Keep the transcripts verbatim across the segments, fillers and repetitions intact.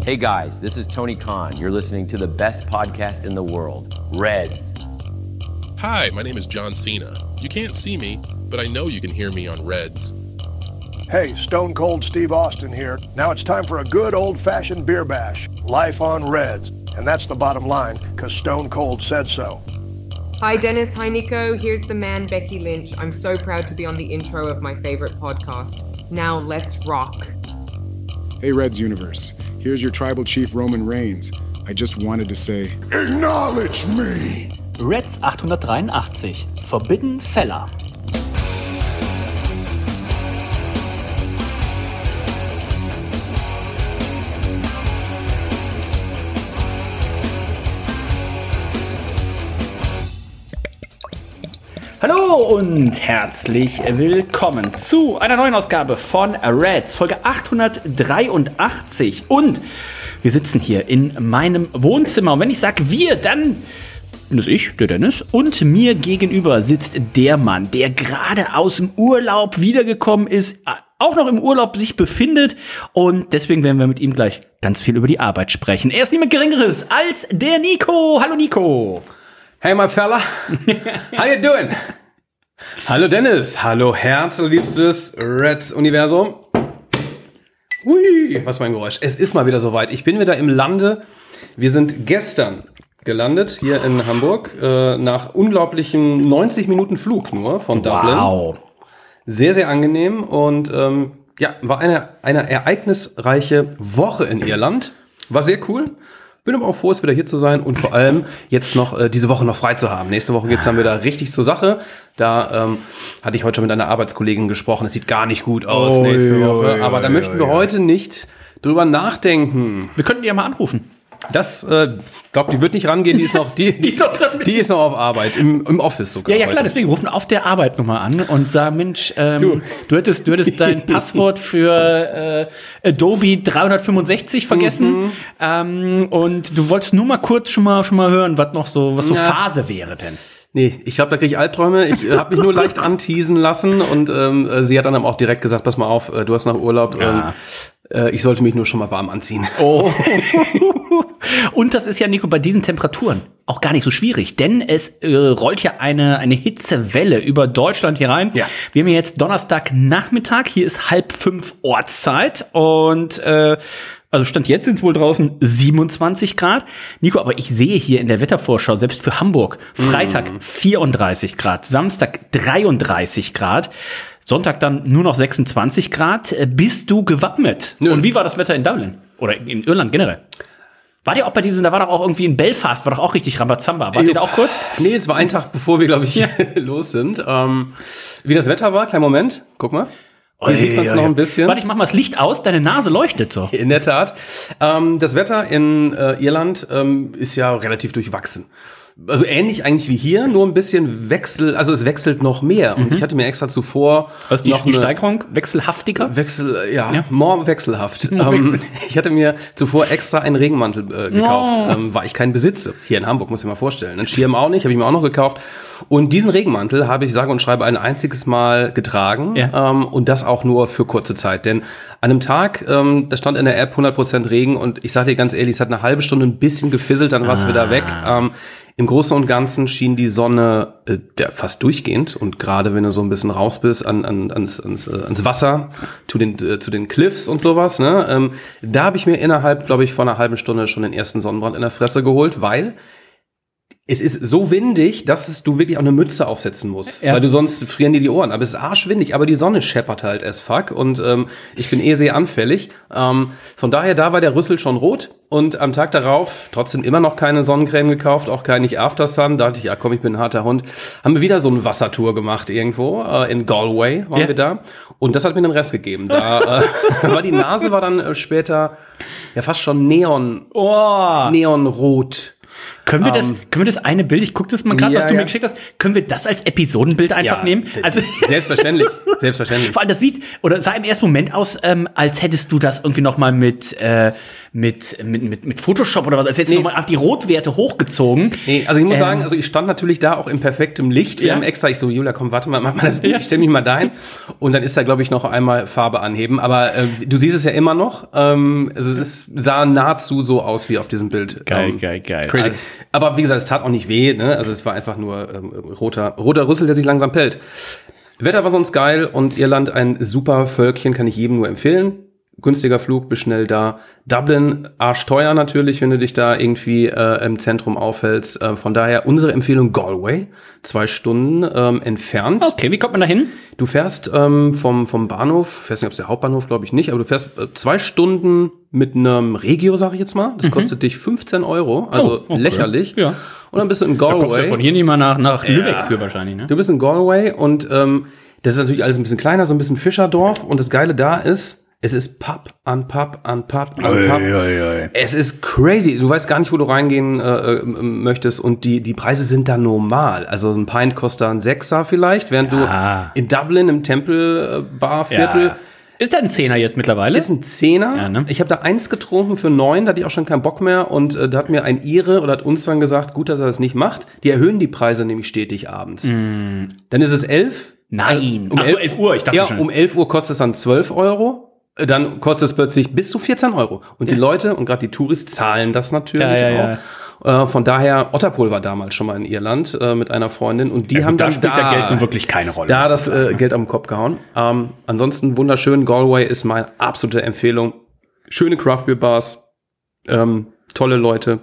Hey guys, this is Tony Khan. You're listening to the best podcast in the world, Reds. Hi, my name is John Cena. You can't see me, but I know you can hear me on Reds. Hey, Stone Cold Steve Austin here. Now it's time for a good old-fashioned beer bash. Life on Reds. And that's the bottom line, because Stone Cold said so. Hi Dennis, hi Nico, here's the man Becky Lynch. I'm so proud to be on the intro of my favorite podcast. Now let's rock. Hey Reds Universe, here's your tribal chief Roman Reigns. I just wanted to say, acknowledge me! Reds achthundertdreiundachtzig, Forbidden Feller. Hallo und herzlich willkommen zu einer neuen Ausgabe von Reds, Folge achthundertdreiundachtzig. Und wir sitzen hier in meinem Wohnzimmer. Und wenn ich sage wir, dann bin das ich, der Dennis. Und mir gegenüber sitzt der Mann, der gerade aus dem Urlaub wiedergekommen ist, auch noch im Urlaub sich befindet. Und deswegen werden wir mit ihm gleich ganz viel über die Arbeit sprechen. Er ist niemand Geringeres als der Nico. Hallo Nico. Hey, my fella. How you doing? Hallo Dennis. Hallo herzliebstes Reds-Universum. Hui, was für ein Geräusch. Es ist mal wieder soweit. Ich bin wieder im Lande. Wir sind gestern gelandet hier in Hamburg äh, nach unglaublichen neunzig Minuten Flug nur von Dublin. Wow. Sehr, sehr angenehm und ähm, ja, war eine, eine ereignisreiche Woche in Irland. War sehr cool. Bin aber auch froh, es wieder hier zu sein und vor allem jetzt noch äh, diese Woche noch frei zu haben. Nächste Woche geht's dann wieder richtig zur Sache. Da ähm, hatte ich heute schon mit einer Arbeitskollegin gesprochen. Es sieht gar nicht gut aus Oh, nächste ja, Woche. ja, aber da ja, möchten wir ja. heute nicht drüber nachdenken. Wir könnten die ja mal anrufen. Das, äh, glaube, die wird nicht rangehen. Die ist noch, die, die, ist noch dran. die ist noch auf Arbeit im, im Office sogar. Ja, ja, heute. klar, deswegen rufen auf der Arbeit nochmal an und sagen, Mensch, ähm, Du. du. hättest, du hättest dein Passwort für äh, Adobe dreihundertfünfundsechzig vergessen Mhm. ähm, und du wolltest nur mal kurz schon mal, schon mal hören, was noch so, was so Ja. Phase wäre denn. Nee, ich glaube, da kriege ich Albträume. Ich äh, habe mich nur leicht anteasen lassen und ähm, äh, sie hat dann auch direkt gesagt, pass mal auf, äh, du hast nach Urlaub. Ja. Ähm, äh, ich sollte mich nur schon mal warm anziehen. Oh. Und das ist ja, Nico, bei diesen Temperaturen auch gar nicht so schwierig, denn es äh, rollt ja eine, eine Hitzewelle über Deutschland hier rein. Ja. Wir haben ja jetzt Donnerstagnachmittag, hier ist halb fünf Ortszeit und äh, also Stand jetzt sind es wohl draußen siebenundzwanzig Grad. Nico, aber ich sehe hier in der Wettervorschau, selbst für Hamburg, Freitag Mm. vierunddreißig Grad, Samstag dreiunddreißig Grad, Sonntag dann nur noch sechsundzwanzig Grad. Äh, Bist du gewappnet? Nö. Und wie war das Wetter in Dublin? Oder in Irland generell? War der auch bei diesen, da war doch auch irgendwie in Belfast, war doch auch richtig Rambazamba. Wart ihr da auch kurz? Nee, es war ein Tag, bevor wir, glaube ich, los sind. Ähm, wie das Wetter war, kleinen Moment, guck mal. Hier sieht man es noch ein bisschen. Warte, ich mach mal das Licht aus, deine Nase leuchtet so. In der Tat. Ähm, das Wetter in äh, Irland ähm, ist ja relativ durchwachsen. Also ähnlich eigentlich wie hier, nur ein bisschen Wechsel, also es wechselt noch mehr. Und ich hatte mir extra zuvor Was ist die, noch die eine- Steigerung? Wechselhaftiger? Wechsel, ja, Ja. more wechselhaft. More ähm, wechsel- ich hatte mir zuvor extra einen Regenmantel äh, gekauft, Oh. ähm, weil ich keinen besitze. Hier in Hamburg, muss ich mal vorstellen. Einen Schirm auch nicht, habe ich mir auch noch gekauft. Und diesen Regenmantel habe ich sage und schreibe ein einziges Mal getragen. Ja. Ähm, und das auch nur für kurze Zeit. Denn an einem Tag, ähm, da stand in der App hundert Prozent Regen und ich sage dir ganz ehrlich, es hat eine halbe Stunde ein bisschen gefisselt, dann war es Ah. wieder weg. Ähm, Im Großen und Ganzen schien die Sonne äh, ja, fast durchgehend und gerade wenn du so ein bisschen raus bist an, an, ans, ans, äh, ans Wasser, zu den, äh, zu den Cliffs und sowas, ne, ähm, da habe ich mir innerhalb, glaube ich, von einer halben Stunde schon den ersten Sonnenbrand in der Fresse geholt, weil es ist so windig, dass es, du wirklich auch eine Mütze aufsetzen musst, Ja. weil du sonst frieren dir die Ohren. Aber es ist arschwindig, aber die Sonne scheppert halt as fuck und ähm, ich bin eh sehr anfällig. Ähm, von daher, da war der Rüssel schon rot und am Tag darauf trotzdem immer noch keine Sonnencreme gekauft, auch kein nicht After Sun. Da dachte ich, ja komm, ich bin ein harter Hund. Haben wir wieder so eine Wassertour gemacht irgendwo, äh, in Galway waren Ja. wir da und das hat mir den Rest gegeben. Da äh, war die Nase war dann äh, später ja fast schon neon, Oh. neonrot. Können wir, Ähm, das, können wir das eine Bild, ich gucke das mal gerade, ja, was du ja. mir geschickt hast, können wir das als Episodenbild einfach Ja, nehmen? Also Selbstverständlich, selbstverständlich. vor allem, das sieht, oder sah im ersten Moment aus, ähm, als hättest du das irgendwie noch mal mit, äh, mit, mit, mit, mit Photoshop oder was, als hättest Nee. du noch mal auf die Rotwerte hochgezogen. Nee, also ich muss Ähm, sagen, also ich stand natürlich da auch in perfektem Licht. Wir Ja. haben extra, ich so, Julia, komm, warte mal, mach mal das Bild, ich stell mich mal dahin. Und dann ist da, glaube ich, noch einmal Farbe anheben. Aber äh, du siehst es ja immer noch. Ähm, also es ist, sah nahezu so aus wie auf diesem Bild. Geil, ähm, geil, geil. Crazy. Also- Aber wie gesagt, es tat auch nicht weh. Ne? Also es war einfach nur ähm, roter, roter Rüssel, der sich langsam pellt. Wetter war sonst geil und Irland ein super Völkchen, kann ich jedem nur empfehlen. Günstiger Flug, bist schnell da. Dublin, arschteuer natürlich, wenn du dich da irgendwie äh, im Zentrum aufhältst. Äh, von daher unsere Empfehlung Galway, zwei Stunden ähm, entfernt. Okay, wie kommt man da hin? Du fährst ähm, vom, vom Bahnhof, ich weiß nicht, ob es der Hauptbahnhof, glaube ich nicht, aber du fährst äh, zwei Stunden mit einem Regio, sag ich jetzt mal. Das kostet dich fünfzehn Euro, also Oh, okay. lächerlich. Ja. Und dann bist du in Da kommst du Galway. ja von hier nicht mal nach, nach Ja. Lübeck für wahrscheinlich, ne? Du bist in Galway und ähm, das ist natürlich alles ein bisschen kleiner, so ein bisschen Fischerdorf. Und das Geile da ist, es ist Pub an Pub an Pub an Pub. Es ist crazy. Du weißt gar nicht, wo du reingehen äh, äh, möchtest. Und die, die Preise sind da normal. Also ein Pint kostet da ein Sechser vielleicht, während Ja. du in Dublin im Tempelbarviertel Ja. Ist da ein Zehner jetzt mittlerweile? ist ein Zehner. Ja, ne? Ich habe da eins getrunken für neun, da hatte ich auch schon keinen Bock mehr. Und äh, da hat mir ein Ire oder hat uns dann gesagt, gut, dass er das nicht macht. Die erhöhen die Preise nämlich stetig abends. Dann ist es elf. Nein. Um Ach so, elf Uhr, ich dachte ja, schon. um elf Uhr kostet es dann zwölf Euro. Dann kostet es plötzlich bis zu vierzehn Euro. Und die Leute und gerade die Touris zahlen das natürlich Ja, ja, auch. Äh, von daher, Otterpool war damals schon mal in Irland äh, mit einer Freundin und die Ja, haben gut, da dann spielt ja Geld nun wirklich keine Rolle. Da das äh, Geld am Kopf gehauen. Ähm, ansonsten wunderschön. Galway ist meine absolute Empfehlung. Schöne Craft Beer Bars, ähm, tolle Leute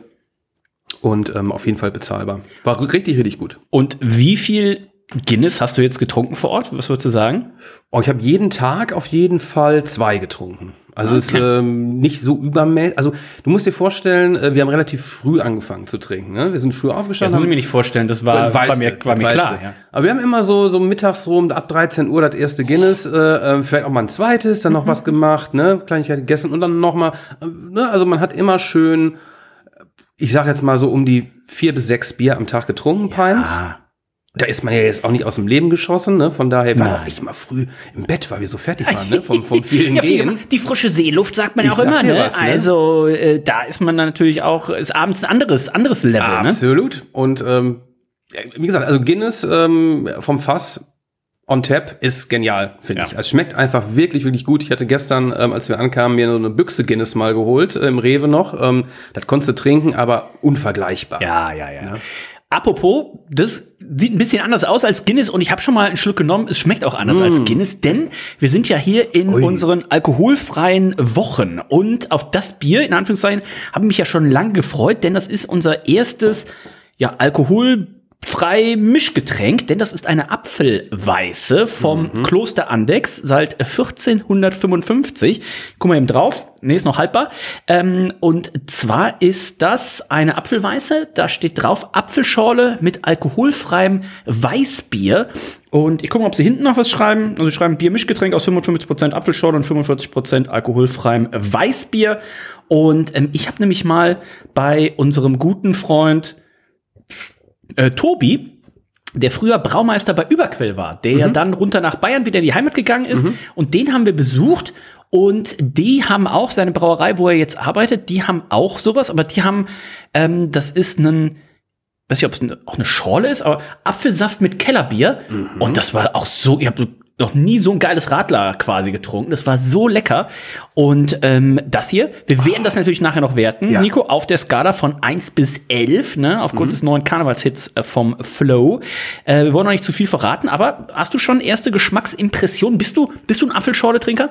und ähm, auf jeden Fall bezahlbar. War richtig, richtig gut. Und wie viel Guinness hast du jetzt getrunken vor Ort? Was würdest du sagen? Oh, ich habe jeden Tag auf jeden Fall zwei getrunken. Also es ist Okay. ähm, nicht so übermäßig. Also du musst dir vorstellen, äh, wir haben relativ früh angefangen zu trinken. Ne? Wir sind früh Das aufgestanden. muss ich haben- mir nicht vorstellen. Das war, Weißt war mir, du, war mir weißt klar. du. Ja. Aber wir haben immer so, so mittags rum, ab dreizehn Uhr das erste Guinness, äh, äh, vielleicht auch mal ein zweites, dann noch was gemacht, ne, Kleinigkeit gegessen und dann noch mal, äh, ne, also man hat immer schön, ich sag jetzt mal so um die vier bis sechs Bier am Tag getrunken, Pints. Ah. Da ist man ja jetzt auch nicht aus dem Leben geschossen, ne? Von daher war Nein. auch ich immer früh im Bett, weil wir so fertig waren, ne? Vom, vom vielen Ja, Gehen. viel, die frische Seeluft sagt man ja Ich auch sag immer, dir ne? was, ne? Also äh, da ist man dann natürlich auch, ist abends ein anderes, anderes Level, ne? Absolut. Und ähm, ja, wie gesagt, also Guinness ähm, vom Fass on tap ist genial, finde Ja. ich. Es schmeckt einfach wirklich, wirklich gut. Ich hatte gestern, ähm, als wir ankamen, mir so eine Büchse Guinness mal geholt, äh, im Rewe noch. Ähm, das konntest du trinken, aber unvergleichbar. Ja, ja, ja. Apropos, das sieht ein bisschen anders aus als Guinness und ich habe schon mal einen Schluck genommen. Es schmeckt auch anders als Guinness, denn wir sind ja hier in Ui. unseren alkoholfreien Wochen und auf das Bier, in Anführungszeichen, habe ich mich ja schon lange gefreut, denn das ist unser erstes, ja, alkoholfrei Mischgetränk, denn das ist eine Apfelweiße vom Kloster Andechs seit vierzehnhundertfünfundfünfzig. Guck mal eben drauf. Nee, ist noch haltbar. Ähm, und zwar ist das eine Apfelweiße. Da steht drauf Apfelschorle mit alkoholfreiem Weißbier. Und ich gucke mal, ob sie hinten noch was schreiben. Also sie schreiben Biermischgetränk aus fünfundfünfzig Prozent Apfelschorle und fünfundvierzig Prozent alkoholfreiem Weißbier. Und ähm, ich habe nämlich mal bei unserem guten Freund äh, Tobi, der früher Braumeister bei Überquell war, der ja dann runter nach Bayern wieder in die Heimat gegangen ist. Und den haben wir besucht. Und die haben auch, seine Brauerei, wo er jetzt arbeitet, die haben auch sowas. Aber die haben, ähm, das ist ein, weiß nicht, ob es eine, auch eine Schorle ist, aber Apfelsaft mit Kellerbier. Und das war auch so, ich habe noch nie so ein geiles Radler quasi getrunken. Das war so lecker. Und ähm, das hier, wir werden das natürlich nachher noch werten, Ja. Nico, auf der Skala von eins bis elf, ne, aufgrund des neuen Karnevalshits äh, vom Flow. Äh, wir wollen noch nicht zu viel verraten, aber hast du schon erste Geschmacksimpressionen? Bist du, bist du ein Apfelschorle-Trinker?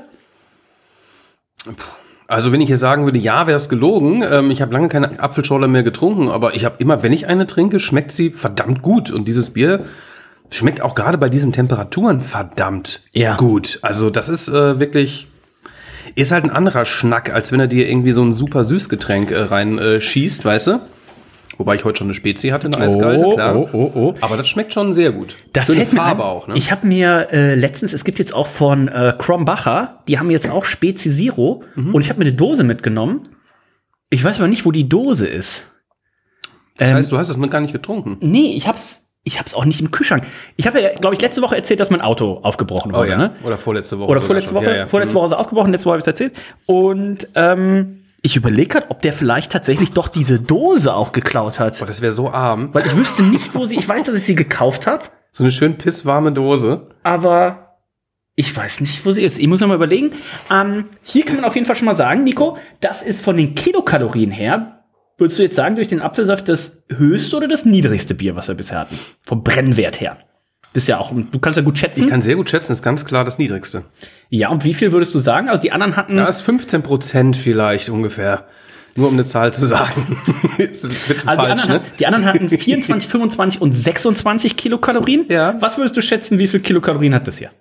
Also wenn ich hier sagen würde, ja, wäre es gelogen. Ähm, ich habe lange keine Apfelschorle mehr getrunken, aber ich habe immer, wenn ich eine trinke, schmeckt sie verdammt gut. Und dieses Bier schmeckt auch gerade bei diesen Temperaturen verdammt Ja. gut. Also das ist äh, wirklich, ist halt ein anderer Schnack, als wenn er dir irgendwie so ein super Süßgetränk äh, rein äh, schießt, weißt du? Wobei ich heute schon eine Spezi hatte, eine eiskalte, klar. oh, oh, oh. Aber das schmeckt schon sehr gut. Da Schöne fällt mir Farbe ein, auch, ne? Ich habe mir äh, letztens, es gibt jetzt auch von äh, Krombacher, die haben jetzt auch Spezi Zero Mhm. und ich habe mir eine Dose mitgenommen. Ich weiß aber nicht, wo die Dose ist. Das Ähm, heißt, du hast es noch gar nicht getrunken. Nee, ich hab's, ich hab's auch nicht im Kühlschrank. Ich habe ja, glaube ich, letzte Woche erzählt, dass mein Auto aufgebrochen wurde. Oh ja, Ne? oder vorletzte Woche. Oder sogar vorletzte schon. Woche, Ja, ja. vorletzte Mhm. Woche ist er aufgebrochen, letzte Woche habe ich es erzählt. Und ähm, ich überlege gerade, ob der vielleicht tatsächlich doch diese Dose auch geklaut hat. Boah, das wäre so arm. Weil ich wüsste nicht, wo sie, ich weiß, dass ich sie gekauft habe, So eine schön pisswarme Dose. aber ich weiß nicht, wo sie ist. Ich muss noch mal überlegen. Ähm, hier kann man auf jeden Fall schon mal sagen, Nico, das ist von den Kilokalorien her, würdest du jetzt sagen, durch den Apfelsaft das höchste oder das niedrigste Bier, was wir bisher hatten? Vom Brennwert her. Bist ja auch, du kannst ja gut schätzen. Ich kann sehr gut schätzen, ist ganz klar das Niedrigste. Ja, und wie viel würdest du sagen? Also die anderen hatten. Da ist fünfzehn Prozent vielleicht ungefähr. Nur um eine Zahl zu sagen. Ist bitte Also die, falsch, anderen, ne? hat- die anderen hatten vierundzwanzig, fünfundzwanzig und sechsundzwanzig Kilokalorien. Ja. Was würdest du schätzen, wie viel Kilokalorien hat das hier?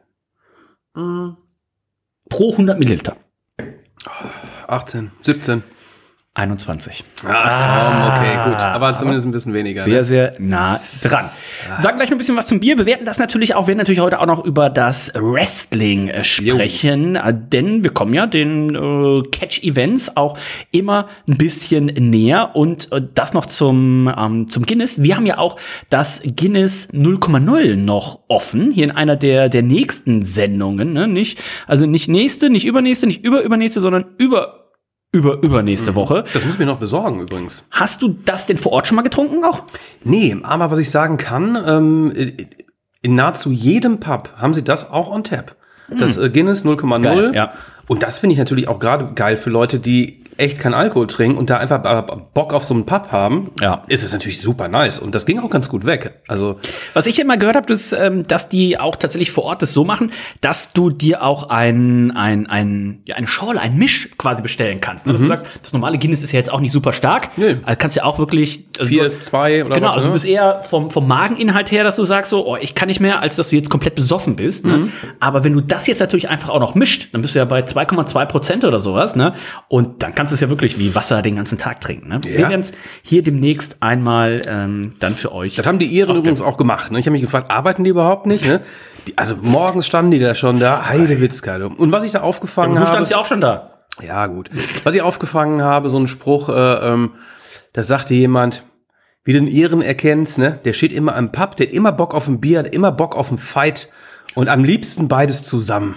Pro hundert Milliliter. achtzehn, siebzehn. einundzwanzig. Ah, okay, gut. Aber zumindest ein bisschen weniger. Sehr, ne? sehr nah dran. Sagen gleich noch ein bisschen was zum Bier, bewerten das natürlich auch, werden natürlich heute auch noch über das Wrestling äh, sprechen, äh, denn wir kommen ja den äh, Catch-Events auch immer ein bisschen näher und äh, das noch zum, ähm, zum Guinness. Wir haben ja auch das Guinness null Komma null noch offen, hier in einer der, der nächsten Sendungen, ne? Nicht, also nicht nächste, nicht übernächste, nicht überübernächste, sondern über über übernächste Woche. Das müssen wir noch besorgen übrigens. Hast du das denn vor Ort schon mal getrunken auch? Nee, aber was ich sagen kann, ähm, in nahezu jedem Pub haben sie das auch on tap. Das äh, Guinness null Komma null. Geil, ja. Und das finde ich natürlich auch gerade geil für Leute, die echt keinen Alkohol trinken und da einfach Bock auf so einen Pub haben. Ja. Ist es natürlich super nice. Und das ging auch ganz gut weg. Also Was ich immer gehört habe, ist, ähm, dass die auch tatsächlich vor Ort das so machen, dass du dir auch ein, ein, ein, ja, eine Schorle, ein Misch quasi bestellen kannst. Ne? Dass du sagst, das normale Guinness ist ja jetzt auch nicht super stark. Nö. Also kannst ja auch wirklich also vier, du, zwei oder Genau, was, also du ne? bist eher vom, vom Mageninhalt her, dass du sagst so, oh, ich kann nicht mehr, als dass du jetzt komplett besoffen bist. Ne? Aber wenn du das jetzt natürlich einfach auch noch mischt, dann bist du ja bei zwei Komma zwei Prozent oder sowas. Ne? Und dann kannst du es ja wirklich wie Wasser den ganzen Tag trinken. Ne? Wir Ja. werden es hier demnächst einmal ähm, dann für euch. Das haben die Iren übrigens auch gemacht. Ne? Ich habe mich gefragt, arbeiten die überhaupt nicht? Ne? Die, also morgens standen die da schon da. Heidewitzka. Und was ich da aufgefangen Du habe. standst ja auch schon da. Ja, gut. Was ich aufgefangen habe, so ein Spruch, äh, ähm, da sagte jemand, wie du den Iren erkennst, ne? Der steht immer am Pub, der hat immer Bock auf ein Bier, hat immer Bock auf einen Fight und am liebsten beides zusammen.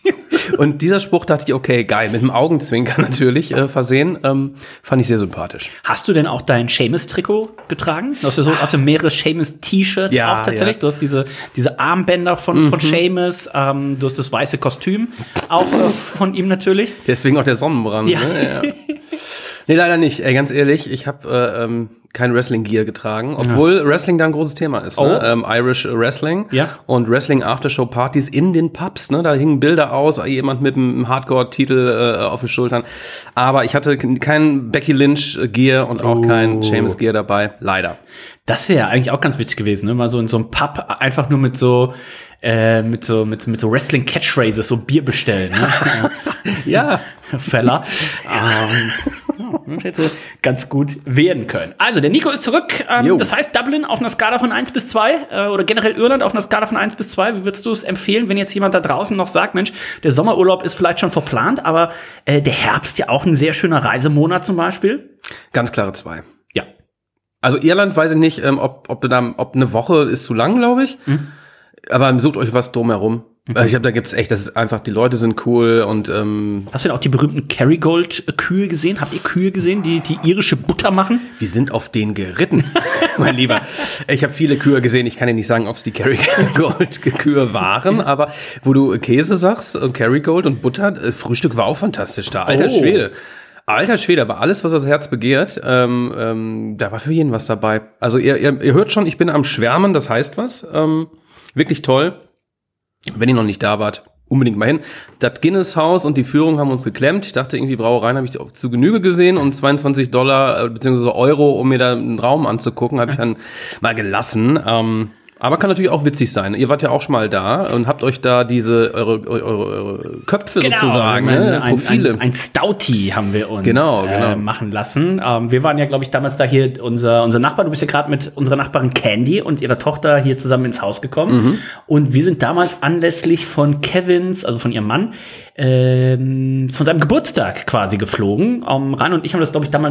Und dieser Spruch dachte ich, okay, geil, mit einem Augenzwinker natürlich äh, versehen, ähm, fand ich sehr sympathisch. Hast du denn auch dein Seamus-Trikot getragen? Du hast ja so hast du mehrere Seamus-T-Shirts Ja, auch tatsächlich. ja. Du hast diese, diese Armbänder von, von Seamus, ähm, du hast das weiße Kostüm auch äh, von ihm natürlich. Deswegen auch der Sonnenbrand. Ja. Ne? Ja. Nee, leider nicht. Ey, ganz ehrlich, ich habe äh, ähm, kein Wrestling-Gear getragen, obwohl Wrestling da ein großes Thema ist. Ne? Oh. Ähm, Irish Wrestling Ja. und Wrestling-Aftershow-Partys in den Pubs. Ne? Da hingen Bilder aus, jemand mit einem Hardcore-Titel äh, auf den Schultern. Aber ich hatte kein Becky Lynch-Gear und auch Oh. kein Seamus-Gear dabei. Leider. Das wäre eigentlich auch ganz witzig gewesen, ne? Mal so in so einem Pub einfach nur mit so äh, mit so mit, mit so Wrestling Catchphrases so Bier bestellen, ne? Ja. Feller. ähm, ja, das hätte ganz gut werden können. Also, der Nico ist zurück. Ähm, Jo. das heißt, Dublin auf einer Skala von eins bis zwei äh, oder generell Irland auf einer Skala von eins bis zwei. Wie würdest du es empfehlen, wenn jetzt jemand da draußen noch sagt, Mensch, der Sommerurlaub ist vielleicht schon verplant, aber äh, der Herbst ja auch ein sehr schöner Reisemonat zum Beispiel? Ganz klare zwei. Ja. Also Irland weiß ich nicht, ähm, ob, ob, da, ob eine Woche ist zu lang, glaube ich. Aber sucht euch was drumherum. Mhm. Ich habe, da gibt's echt, das ist einfach, die Leute sind cool und ähm, Hast du denn auch die berühmten Kerrygold-Kühe gesehen? Habt ihr Kühe gesehen, die die irische Butter machen? wir sind auf den geritten, mein Lieber. Ich habe viele Kühe gesehen, ich kann dir nicht sagen, ob es die Kerrygold-Kühe waren, aber wo du Käse sagst, und Kerrygold und Butter, äh, Frühstück war auch fantastisch da, alter Oh. Schwede. Alter Schwede, aber alles, was das Herz begehrt, ähm, ähm, da war für jeden was dabei. Also ihr, ihr, ihr hört schon, ich bin am Schwärmen, das heißt was. Ähm, wirklich toll. Wenn ihr noch nicht da wart, unbedingt mal hin. Das Guinness-Haus und die Führung haben uns geklemmt. Ich dachte, irgendwie Brauereien habe ich auch zu Genüge gesehen und zweiundzwanzig Dollar äh, beziehungsweise Euro, um mir da einen Raum anzugucken, habe ich dann mal gelassen. Ähm, aber kann natürlich auch witzig sein. Ihr wart ja auch schon mal da und habt euch da diese eure, eure, eure Köpfe sozusagen, Genau, ne? ein, Profile. Ein, ein Stouty haben wir uns Genau, genau. Äh, machen lassen. Ähm, wir waren ja, glaube ich, damals da hier, unser, unser Nachbar, du bist ja gerade mit unserer Nachbarin Candy und ihrer Tochter hier zusammen ins Haus gekommen. Mhm. Und wir sind damals anlässlich von Kevins, also von ihrem Mann, ähm, von seinem Geburtstag quasi geflogen. Ähm, Ran und ich haben das, glaube ich, damals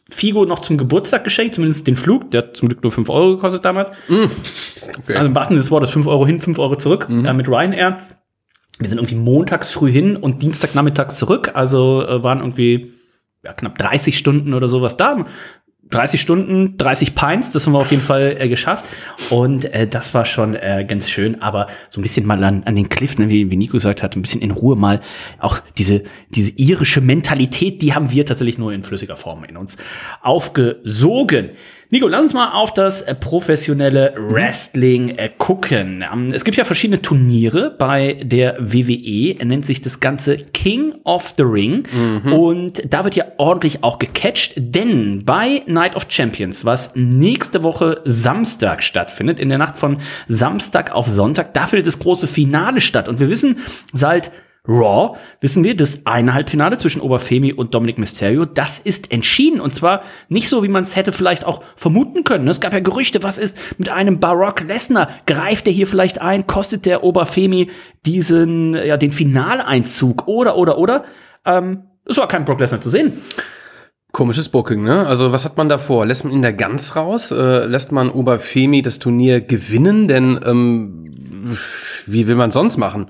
Figo noch zum Geburtstag geschenkt, zumindest den Flug. Der hat zum Glück nur fünf Euro gekostet damals. Mm. Okay. Also im wahrsten Sinne des Wortes fünf Euro hin, fünf Euro zurück mm. äh, mit Ryanair. Wir sind irgendwie montags früh hin und Dienstagnachmittags zurück. Also äh, waren irgendwie ja, knapp dreißig Stunden oder sowas da. dreißig Stunden, dreißig Pints, das haben wir auf jeden Fall äh, geschafft. Und äh, das war schon äh, ganz schön. Aber so ein bisschen mal an, an den Cliffs, ne, wie, wie Nico gesagt hat, ein bisschen in Ruhe mal auch diese, diese irische Mentalität, die haben wir tatsächlich nur in flüssiger Form in uns aufgesogen. Nico, lass uns mal auf das äh, professionelle Wrestling äh, gucken. Ähm, es gibt ja verschiedene Turniere bei der W W E, nennt sich das Ganze King of the Ring. Mhm. Und da wird ja ordentlich auch gecatcht, denn bei Night of Champions, was nächste Woche Samstag stattfindet, in der Nacht von Samstag auf Sonntag, da findet das große Finale statt. Und wir wissen seit Raw, wissen wir, das eine Halbfinale zwischen Oberfemi und Dominic Mysterio, das ist entschieden. Und zwar nicht so, wie man es hätte vielleicht auch vermuten können. Es gab ja Gerüchte, was ist mit einem Brock Lesnar? Greift der hier vielleicht ein? Kostet der Oberfemi diesen, ja, den Finaleinzug? Oder, oder, oder? Ähm, es war kein Brock Lesnar zu sehen. Komisches Booking, ne? Also was hat man da vor? Lässt man ihn da ganz raus? Äh, lässt man Oberfemi das Turnier gewinnen? Denn ähm, wie will man sonst machen?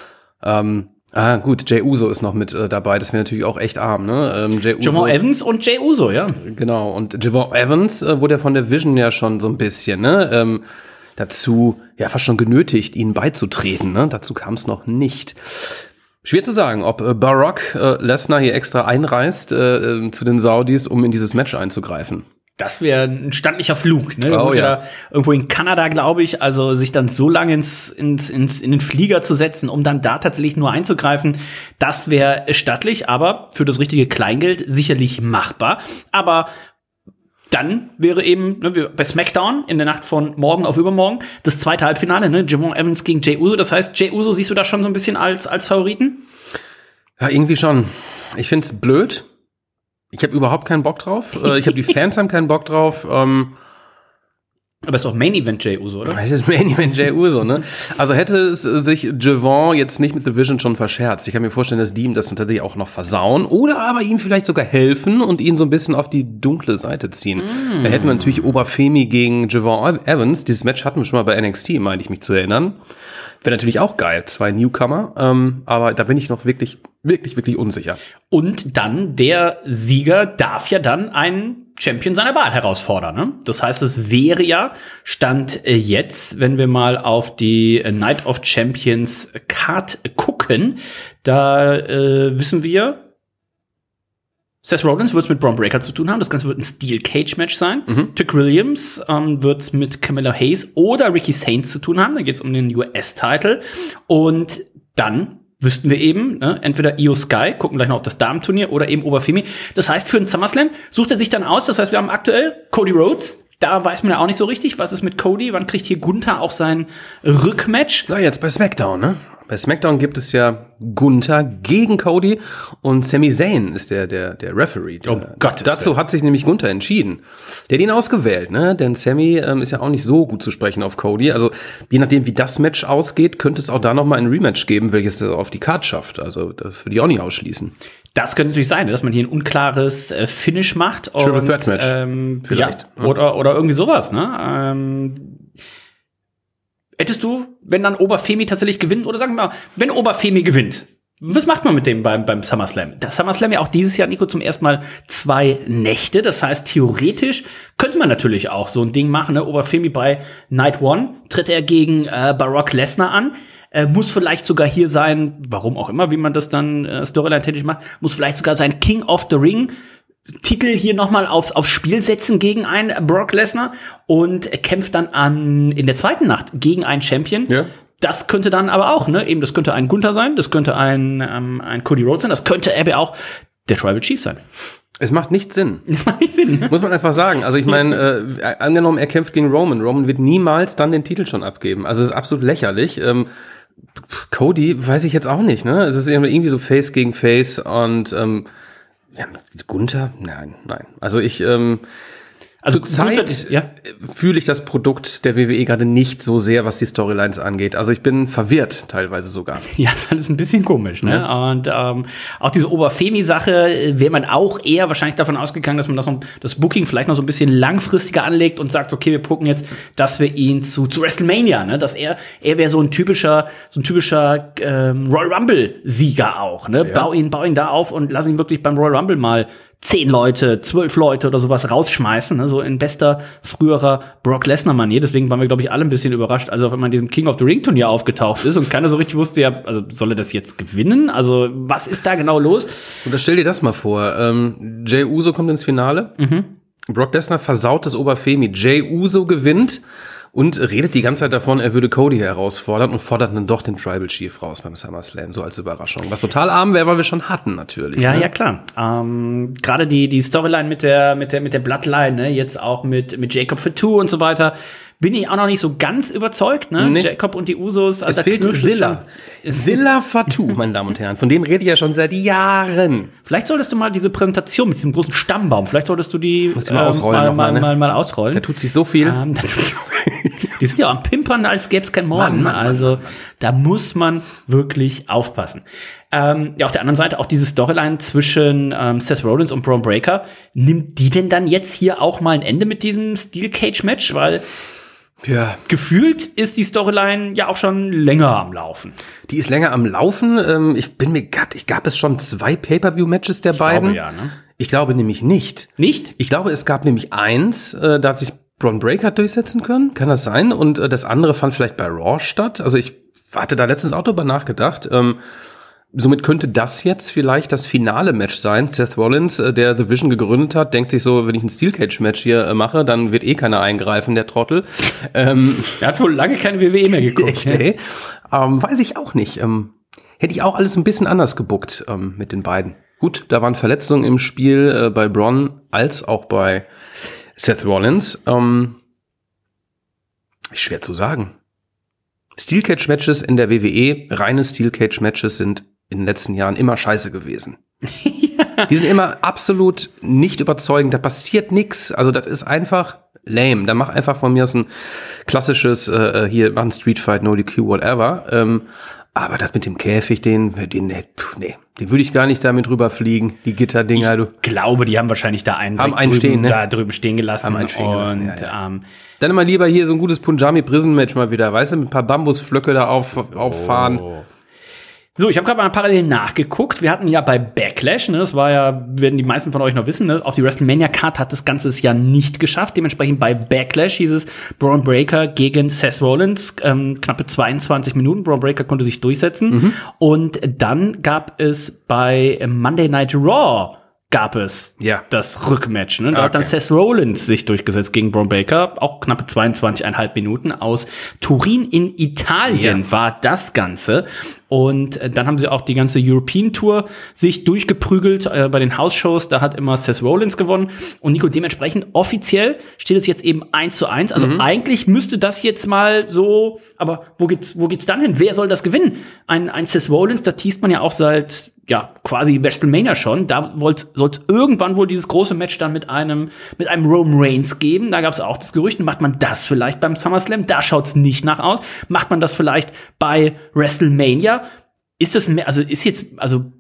Ähm, Ah, gut, Jey Uso ist noch mit äh, dabei, das wäre natürlich auch echt arm, ne? Ähm, Jey Uso, Javon Evans und Jey Uso, ja. Genau, und Javon Evans äh, wurde ja von der Vision ja schon so ein bisschen, ne? Ähm, dazu, ja, fast schon genötigt, ihnen beizutreten, ne? Dazu kam es noch nicht. Schwer zu sagen, ob äh, Brock äh, Lesnar hier extra einreist äh, äh, zu den Saudis, um in dieses Match einzugreifen. Das wäre ein standlicher Flug, ne? Oh, ja. Irgendwo in Kanada, glaube ich, also sich dann so lange ins, ins, ins, in den Flieger zu setzen, um dann da tatsächlich nur einzugreifen, das wäre stattlich, aber für das richtige Kleingeld sicherlich machbar. Aber dann wäre eben, ne, bei SmackDown in der Nacht von morgen auf übermorgen das zweite Halbfinale, ne? Javon Evans gegen Jey Uso. Das heißt, Jey Uso siehst du da schon so ein bisschen als, als Favoriten? Ja, irgendwie schon. Ich find's blöd. Ich habe überhaupt keinen Bock drauf. Ich habe die Fans haben keinen Bock drauf. Ähm, Aber es ist doch Main Event Jey Uso, oder? Es ist Main Event Jey Uso, ne? Also hätte es sich Javon jetzt nicht mit The Vision schon verscherzt. Ich kann mir vorstellen, dass die ihm das tatsächlich auch noch versauen oder aber ihm vielleicht sogar helfen und ihn so ein bisschen auf die dunkle Seite ziehen. Mm. Da hätten wir natürlich Oberfemi gegen Javon Evans. Dieses Match hatten wir schon mal bei N X T, meine ich mich zu erinnern. Wäre natürlich auch geil, zwei Newcomer, ähm, aber da bin ich noch wirklich, wirklich, wirklich unsicher. Und dann, der Sieger darf ja dann einen Champion seiner Wahl herausfordern, ne? Das heißt, es wäre ja, Stand äh, jetzt, wenn wir mal auf die äh, Night of Champions Card gucken, da äh, wissen wir, Seth Rollins wird es mit Braun Breaker zu tun haben. Das Ganze wird ein Steel Cage Match sein. Mhm. Trick Williams ähm, wird es mit Camilla Hayes oder Ricky Sainz zu tun haben. Da geht es um den U S-Title. Und dann wüssten wir eben, ne, entweder Io Sky, gucken gleich noch auf das Damenturnier, oder eben Oberfemi. Das heißt, für den SummerSlam sucht er sich dann aus. Das heißt, wir haben aktuell Cody Rhodes. Da weiß man ja auch nicht so richtig, was ist mit Cody. Wann kriegt hier Gunther auch sein Rückmatch? Na, jetzt bei SmackDown, ne? Bei SmackDown gibt es ja Gunther gegen Cody und Sami Zayn ist der der der Referee. Der, oh Gott, dazu hat sich nämlich Gunther entschieden. Der hat ihn ausgewählt, ne? Denn Sami ähm, ist ja auch nicht so gut zu sprechen auf Cody. Also je nachdem, wie das Match ausgeht, könnte es auch da noch mal ein Rematch geben, welches es auf die Card schafft. Also das würde ich auch nicht ausschließen. Das könnte natürlich sein, dass man hier ein unklares äh, Finish macht. Triple Threat Match. Ähm, vielleicht. Ja, oder oder irgendwie sowas, ne? Ähm, Hättest du, wenn dann Oberfemi tatsächlich gewinnt, oder sagen wir mal, wenn Oberfemi gewinnt, was macht man mit dem beim, beim SummerSlam? Das SummerSlam ja auch dieses Jahr, Nico, zum ersten Mal zwei Nächte. Das heißt, theoretisch könnte man natürlich auch so ein Ding machen. Ne? Oberfemi bei Night One tritt er gegen äh, Brock Lesnar an. Äh, muss vielleicht sogar hier sein, warum auch immer, wie man das dann äh, storyline-technisch macht, muss vielleicht sogar sein King of the Ring Titel hier nochmal aufs, aufs Spiel setzen gegen einen Brock Lesnar und kämpft dann an, in der zweiten Nacht gegen einen Champion. Ja. Das könnte dann aber auch, ne, eben, das könnte ein Gunther sein, das könnte ein, ähm, ein Cody Rhodes sein, das könnte aber auch der Tribal Chief sein. Es macht nicht Sinn. Es macht nicht Sinn. Ne? Muss man einfach sagen. Also ich meine, äh, angenommen, er kämpft gegen Roman. Roman wird niemals dann den Titel schon abgeben. Also es ist absolut lächerlich. Ähm, Cody weiß ich jetzt auch nicht, ne? Es ist irgendwie so Face gegen Face und ähm, ja, Gunther? Nein, nein. Also ich, ähm Also Zurzeit ja. fühle ich das Produkt der W W E gerade nicht so sehr, was die Storylines angeht. Also ich bin verwirrt teilweise sogar. Ja, das ist alles ein bisschen komisch, ne? Ja. Und ähm, auch diese Oberfemi-Sache wäre man auch eher wahrscheinlich davon ausgegangen, dass man das, noch, das Booking vielleicht noch so ein bisschen langfristiger anlegt und sagt, okay, wir gucken jetzt, dass wir ihn zu, zu WrestleMania, ne? Dass er, er wäre so ein typischer, so ein typischer ähm, Royal Rumble-Sieger auch, ne? Ja. Bau ihn, bau ihn da auf und lass ihn wirklich beim Royal Rumble mal zehn Leute, zwölf Leute oder sowas rausschmeißen, ne? So in bester, früherer Brock Lesnar-Manier. Deswegen waren wir, glaube ich, alle ein bisschen überrascht, also wenn man in diesem King of the Ring-Turnier aufgetaucht ist und keiner so richtig wusste, ja, also soll er das jetzt gewinnen? Also was ist da genau los? Und stell dir das mal vor, ähm, Jey Uso kommt ins Finale, mhm. Brock Lesnar versaut das Oberfemi, Jey Uso gewinnt und redet die ganze Zeit davon, er würde Cody herausfordern und fordert dann doch den Tribal Chief raus beim SummerSlam, so als Überraschung. Was total arm wäre, weil wir schon hatten natürlich. Ja, ne? ja, klar. Ähm, gerade die, die Storyline mit der, mit der, mit der Bloodline, ne, jetzt auch mit, mit Jacob Fatu und so weiter, bin ich auch noch nicht so ganz überzeugt, ne? Nee. Jacob und die Usos. Also es fehlt Zilla. Zilla Fatu, meine Damen und Herren. Von dem rede ich ja schon seit Jahren. Vielleicht solltest du mal diese Präsentation mit diesem großen Stammbaum, vielleicht solltest du die Muss ich mal, ähm, ausrollen mal, noch mal, ne? mal, mal ausrollen. Da tut sich so viel. Ähm, da tut's die sind ja auch am Pimpern, als gäbe es kein Morgen. Mann, Mann, also Mann, Mann. Da muss man wirklich aufpassen. Ähm, ja, auf der anderen Seite auch diese Storyline zwischen ähm, Seth Rollins und Braun Breaker. Nimmt die denn dann jetzt hier auch mal ein Ende mit diesem Steel Cage Match? Weil ja. gefühlt ist die Storyline ja auch schon länger am Laufen. Die ist länger am Laufen. Ähm, ich bin mir grad, ich gab es schon zwei Pay-Per-View-Matches der ich beiden? Ich glaube ja, ne? Ich glaube nämlich nicht. Nicht? Ich glaube, es gab nämlich eins, äh, da hat sich Braun Breaker durchsetzen können. Kann das sein? Und äh, das andere fand vielleicht bei Raw statt. Also ich hatte da letztens auch drüber nachgedacht. Ähm, Somit könnte das jetzt vielleicht das finale Match sein. Seth Rollins, der The Vision gegründet hat, denkt sich so, wenn ich ein Steel Cage Match hier mache, dann wird eh keiner eingreifen, der Trottel. Ähm, er hat wohl lange keine W W E mehr geguckt. Echt, ey? Ähm, weiß ich auch nicht. Ähm, hätte ich auch alles ein bisschen anders gebuckt ähm, mit den beiden. Gut, da waren Verletzungen im Spiel äh, bei Braun als auch bei Seth Rollins. Ähm, schwer zu sagen. Steel Cage Matches in der W W E, reine Steel Cage Matches sind in den letzten Jahren immer scheiße gewesen. Ja. Die sind immer absolut nicht überzeugend. Da passiert nichts. Also das ist einfach lame. Da mach einfach von mir aus ein klassisches, äh, hier, mach ein Street Fight, no D Q, whatever. Ähm, aber das mit dem Käfig, den, den, nee, nee, den würde ich gar nicht damit rüberfliegen, die Gitterdinger. Ich du. glaube, die haben wahrscheinlich da einen, haben einen drüben, stehen, ne? da drüben stehen gelassen. Haben einen stehen und, gelassen, ja, ja. Ähm, Dann immer lieber hier so ein gutes Punjabi-Prison-Match mal wieder, weißt du, mit ein paar Bambusflöcke da auf, so. auffahren. So, ich habe gerade mal parallel nachgeguckt. Wir hatten ja bei Backlash, ne, das war ja, werden die meisten von euch noch wissen, ne, auf die WrestleMania-Card hat das Ganze es ja nicht geschafft. Dementsprechend bei Backlash hieß es Braun Breaker gegen Seth Rollins, ähm, knappe zweiundzwanzig Minuten. Braun Breaker konnte sich durchsetzen. Mhm. Und dann gab es bei Monday Night Raw gab es ja. das Rückmatch. Ne? Da okay. hat dann Seth Rollins sich durchgesetzt gegen Braun Breaker. Auch knappe zweiundzwanzig Komma fünf Minuten. Aus Turin in Italien ja. war das Ganze. Und dann haben sie auch die ganze European Tour sich durchgeprügelt äh, bei den House-Shows. Da hat immer Seth Rollins gewonnen. Und Nico, dementsprechend offiziell steht es jetzt eben eins zu eins. Also mhm. eigentlich müsste das jetzt mal so, aber wo geht's, wo geht's dann hin? Wer soll das gewinnen? Ein, ein Seth Rollins, da teast man ja auch seit, ja, quasi WrestleMania schon. Da soll es irgendwann wohl dieses große Match dann mit einem, mit einem Roman Reigns geben. Da gab es auch das Gerücht, macht man das vielleicht beim SummerSlam? Da schaut's nicht nach aus. Macht man das vielleicht bei WrestleMania? Ist das mehr, also ist jetzt, also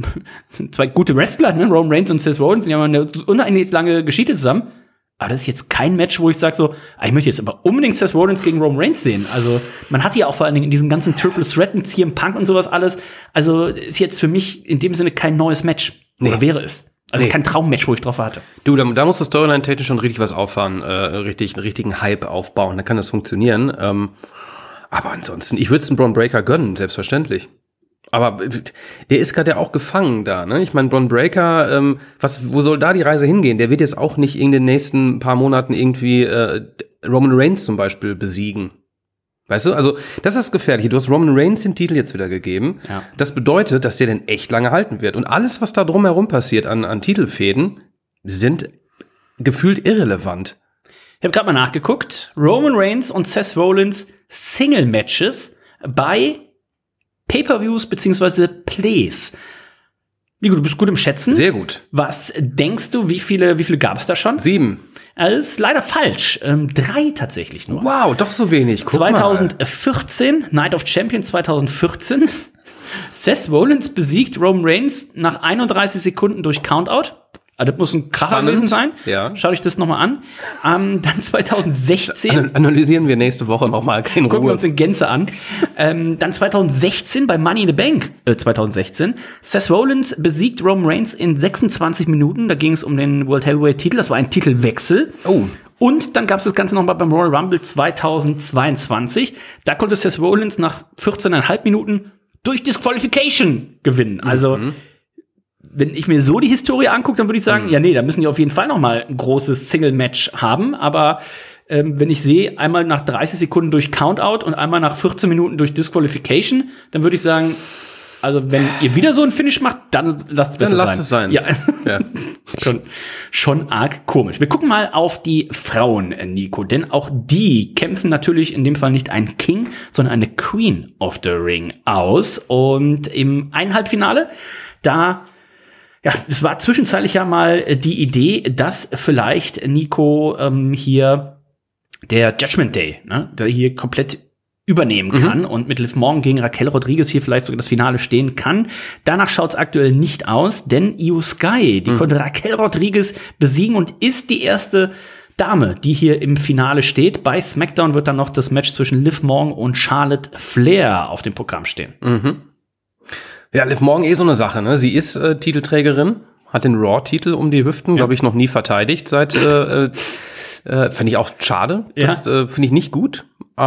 zwei gute Wrestler, ne? Roman Reigns und Seth Rollins, die haben eine unendlich lange Geschichte zusammen. Aber das ist jetzt kein Match, wo ich sage so, ah, ich möchte jetzt aber unbedingt Seth Rollins gegen Roman Reigns sehen. Also man hat ja auch vor allen Dingen in diesem ganzen Triple Threat mit C M Punk und sowas alles. Also ist jetzt für mich in dem Sinne kein neues Match. Nee. Oder wäre es? Also nee. Kein Traummatch, wo ich drauf warte. Du, da, da musst du Storyline-technisch schon richtig was auffahren, äh, richtig, einen richtigen Hype aufbauen. Da kann das funktionieren. Ähm, aber ansonsten, ich würde es einen Braun Breaker gönnen, selbstverständlich. Aber der ist gerade ja auch gefangen da, ne? Ich meine, Braun Breaker, ähm, was, wo soll da die Reise hingehen? Der wird jetzt auch nicht in den nächsten paar Monaten irgendwie äh, Roman Reigns zum Beispiel besiegen. Weißt du? Also, das ist das Gefährliche. Du hast Roman Reigns den Titel jetzt wieder gegeben. Ja. Das bedeutet, dass der denn echt lange halten wird. Und alles, was da drumherum passiert an, an Titelfäden, sind gefühlt irrelevant. Ich habe gerade mal nachgeguckt. Roman Reigns und Seth Rollins Single-Matches bei Pay-Per-Views beziehungsweise Plays. Nico, du bist gut im Schätzen. Sehr gut. Was denkst du, wie viele, wie viele gab es da schon? Sieben. Das ist leider falsch. Ähm, drei tatsächlich nur. Wow, doch so wenig. Guck zweitausendvierzehn, mal. Night of Champions zweitausendvierzehn. Seth Rollins besiegt Roman Reigns nach einunddreißig Sekunden durch Countout. Also das muss ein Kracher Spannend. gewesen sein. Ja. Schaut euch das nochmal an. Ähm, dann zweitausendsechzehn. An- analysieren wir nächste Woche nochmal. In Gucken wir Ruhe. uns in Gänze an. ähm, dann zweitausendsechzehn bei Money in the Bank, äh, zweitausendsechzehn. Seth Rollins besiegt Roman Reigns in sechsundzwanzig Minuten. Da ging es um den World Heavyweight Titel. Das war ein Titelwechsel. Oh. Und dann gab es das Ganze nochmal beim Royal Rumble zweitausendzweiundzwanzig. Da konnte Seth Rollins nach vierzehn Komma fünf Minuten durch Disqualification gewinnen. Also, Mhm. wenn ich mir so die Historie angucke, dann würde ich sagen, mhm. ja, nee, da müssen die auf jeden Fall noch mal ein großes Single-Match haben. Aber ähm, wenn ich sehe, einmal nach dreißig Sekunden durch Countout und einmal nach vierzehn Minuten durch Disqualification, dann würde ich sagen, also wenn ihr wieder so ein Finish macht, dann lasst es besser Dann lasst sein. es sein. Ja. Ja. schon, schon arg komisch. Wir gucken mal auf die Frauen, Nico, denn auch die kämpfen natürlich in dem Fall nicht einen King, sondern eine Queen of the Ring aus. Und im einen Halbfinale, da ja, es war zwischenzeitlich ja mal die Idee, dass vielleicht Nico ähm, hier der Judgment Day, ne, der hier komplett übernehmen kann mhm. und mit Liv Morgan gegen Raquel Rodriguez hier vielleicht sogar das Finale stehen kann. Danach schaut's aktuell nicht aus, denn Io Sky, die mhm. konnte Raquel Rodriguez besiegen und ist die erste Dame, die hier im Finale steht. Bei SmackDown wird dann noch das Match zwischen Liv Morgan und Charlotte Flair auf dem Programm stehen. Mhm. Ja, Liv Morgan eh so eine Sache, ne? Sie ist äh, Titelträgerin, hat den Raw-Titel um die Hüften, ja. glaube ich, noch nie verteidigt seit, äh, äh, finde ich auch schade. Ja. Das äh, finde ich nicht gut.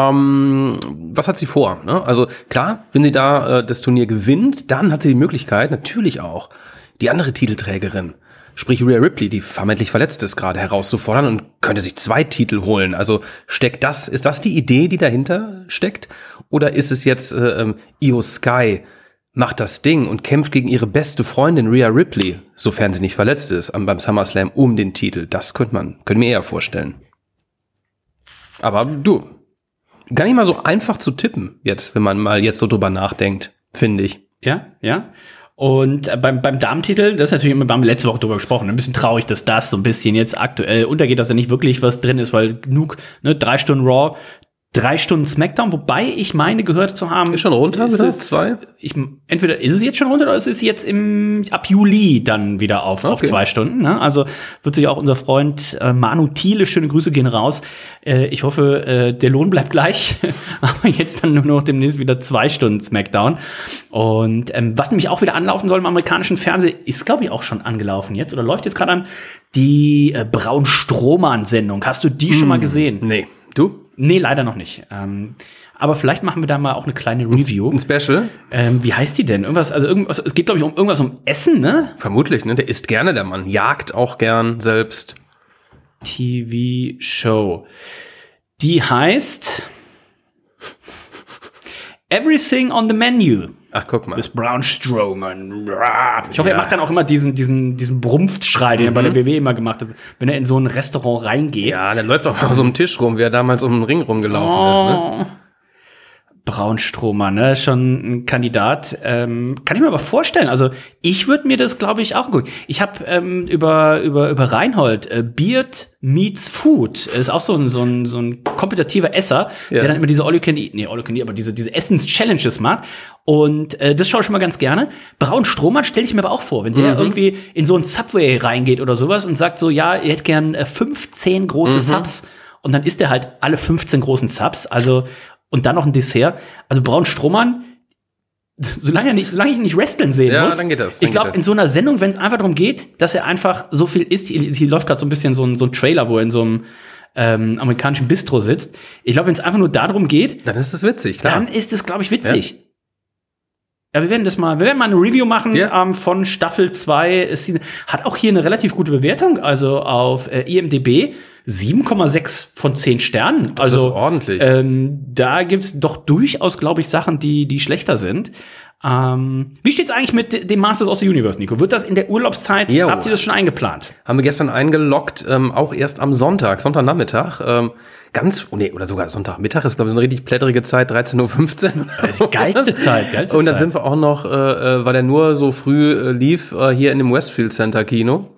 Ähm, was hat sie vor? Ne? Also klar, wenn sie da äh, das Turnier gewinnt, dann hat sie die Möglichkeit, natürlich auch, die andere Titelträgerin, sprich Rhea Ripley, die vermeintlich verletzt ist, gerade herauszufordern und könnte sich zwei Titel holen. Also steckt das, ist das die Idee, die dahinter steckt? Oder ist es jetzt äh, ähm, Io Sky macht das Ding und kämpft gegen ihre beste Freundin Rhea Ripley, sofern sie nicht verletzt ist, beim SummerSlam um den Titel? Das könnte man, könnte mir eher vorstellen. Aber du, gar nicht mal so einfach zu tippen jetzt, wenn man mal jetzt so drüber nachdenkt, finde ich. Ja, ja. Und äh, beim, beim Damentitel, das ist natürlich immer, wir haben letzte Woche drüber gesprochen, ein bisschen traurig, dass das so ein bisschen jetzt aktuell untergeht, dass da nicht wirklich was drin ist, weil genug, ne, drei Stunden Raw, drei Stunden SmackDown, wobei ich meine gehört zu haben. Ist schon runter, ist wieder? Es, zwei? Ich, entweder ist es jetzt schon runter oder ist es jetzt im, ab Juli dann wieder auf, okay. auf zwei Stunden. Ne? Also wird sich auch unser Freund äh, Manu Thiele, schöne Grüße gehen raus. Äh, ich hoffe, äh, der Lohn bleibt gleich, aber jetzt dann nur noch demnächst wieder zwei Stunden SmackDown. Und ähm, was nämlich auch wieder anlaufen soll im amerikanischen Fernsehen, ist glaube ich auch schon angelaufen jetzt oder läuft jetzt gerade an, die äh, Braun-Strohmann-Sendung. Hast du die hm. schon mal gesehen? Nee. Du? Nee, leider noch nicht. Ähm, aber vielleicht machen wir da mal auch eine kleine Review. Ein Special? Ähm, wie heißt die denn? Irgendwas, also irgendwas, es geht, glaube ich, um irgendwas um Essen, ne? Vermutlich, ne? Der isst gerne, der Mann. Jagt auch gern selbst. T V-Show. Die heißt Everything on the Menu. Ach, guck mal. Das Braun Strowman. Ich hoffe, ja. er macht dann auch immer diesen, diesen, diesen Brumpfschrei, den mhm. er bei der W W E immer gemacht hat, wenn er in so ein Restaurant reingeht. Ja, dann läuft auch mal so um Tisch rum, wie er damals um den Ring rumgelaufen oh. ist, ne? Braun Strowman, ne, schon ein Kandidat. Ähm, kann ich mir aber vorstellen. Also ich würde mir das, glaube ich, auch gucken. Ich habe ähm, über über über Reinhold äh, Beard meets Food. Ist auch so ein so ein so ein kompetitiver Esser, ja. der dann immer diese All You Can Eat, nee, All You Can Eat, aber diese diese Essens-Challenges macht. Und äh, das schaue ich schon mal ganz gerne. Braun Strowman stelle ich mir aber auch vor, wenn der mhm. irgendwie in so ein Subway reingeht oder sowas und sagt so, ja, ihr hättet gern äh, fünfzehn große mhm. Subs. Und dann isst er halt alle fünfzehn großen Subs. Also und dann noch ein Dessert. Also Braun Strowman, solange, er nicht, solange ich ihn nicht wrestlen sehen ja, muss. Dann geht das, dann ich glaube, in so einer Sendung, wenn es einfach darum geht, dass er einfach so viel isst, hier, hier läuft gerade so ein bisschen so ein, so ein Trailer, wo er in so einem ähm, amerikanischen Bistro sitzt. Ich glaube, wenn es einfach nur darum geht, dann ist es witzig, klar. Dann ist es, glaube ich, witzig. Ja. Ja, wir werden das mal, wir werden mal eine Review machen ja. ähm, von Staffel zwei. Es hat auch hier eine relativ gute Bewertung, also auf äh, I M D B. sieben Komma sechs von zehn Sternen. Das also, ist ordentlich. Ähm, da gibt's doch durchaus, glaube ich, Sachen, die, die schlechter sind. Ähm, wie steht's eigentlich mit dem Masters of the Universe, Nico? Wird das in der Urlaubszeit, jo. habt ihr das schon eingeplant? Haben wir gestern eingeloggt, ähm, auch erst am Sonntag, Sonntagnachmittag. Ähm, ganz, oh nee, oder sogar Sonntagmittag ist, glaube ich, so eine richtig plättrige Zeit, dreizehn Uhr fünfzehn. Also geilste Zeit, geilste Und dann Zeit. sind wir auch noch, äh, weil der nur so früh äh, lief, äh, hier in dem Westfield Center Kino. Ah.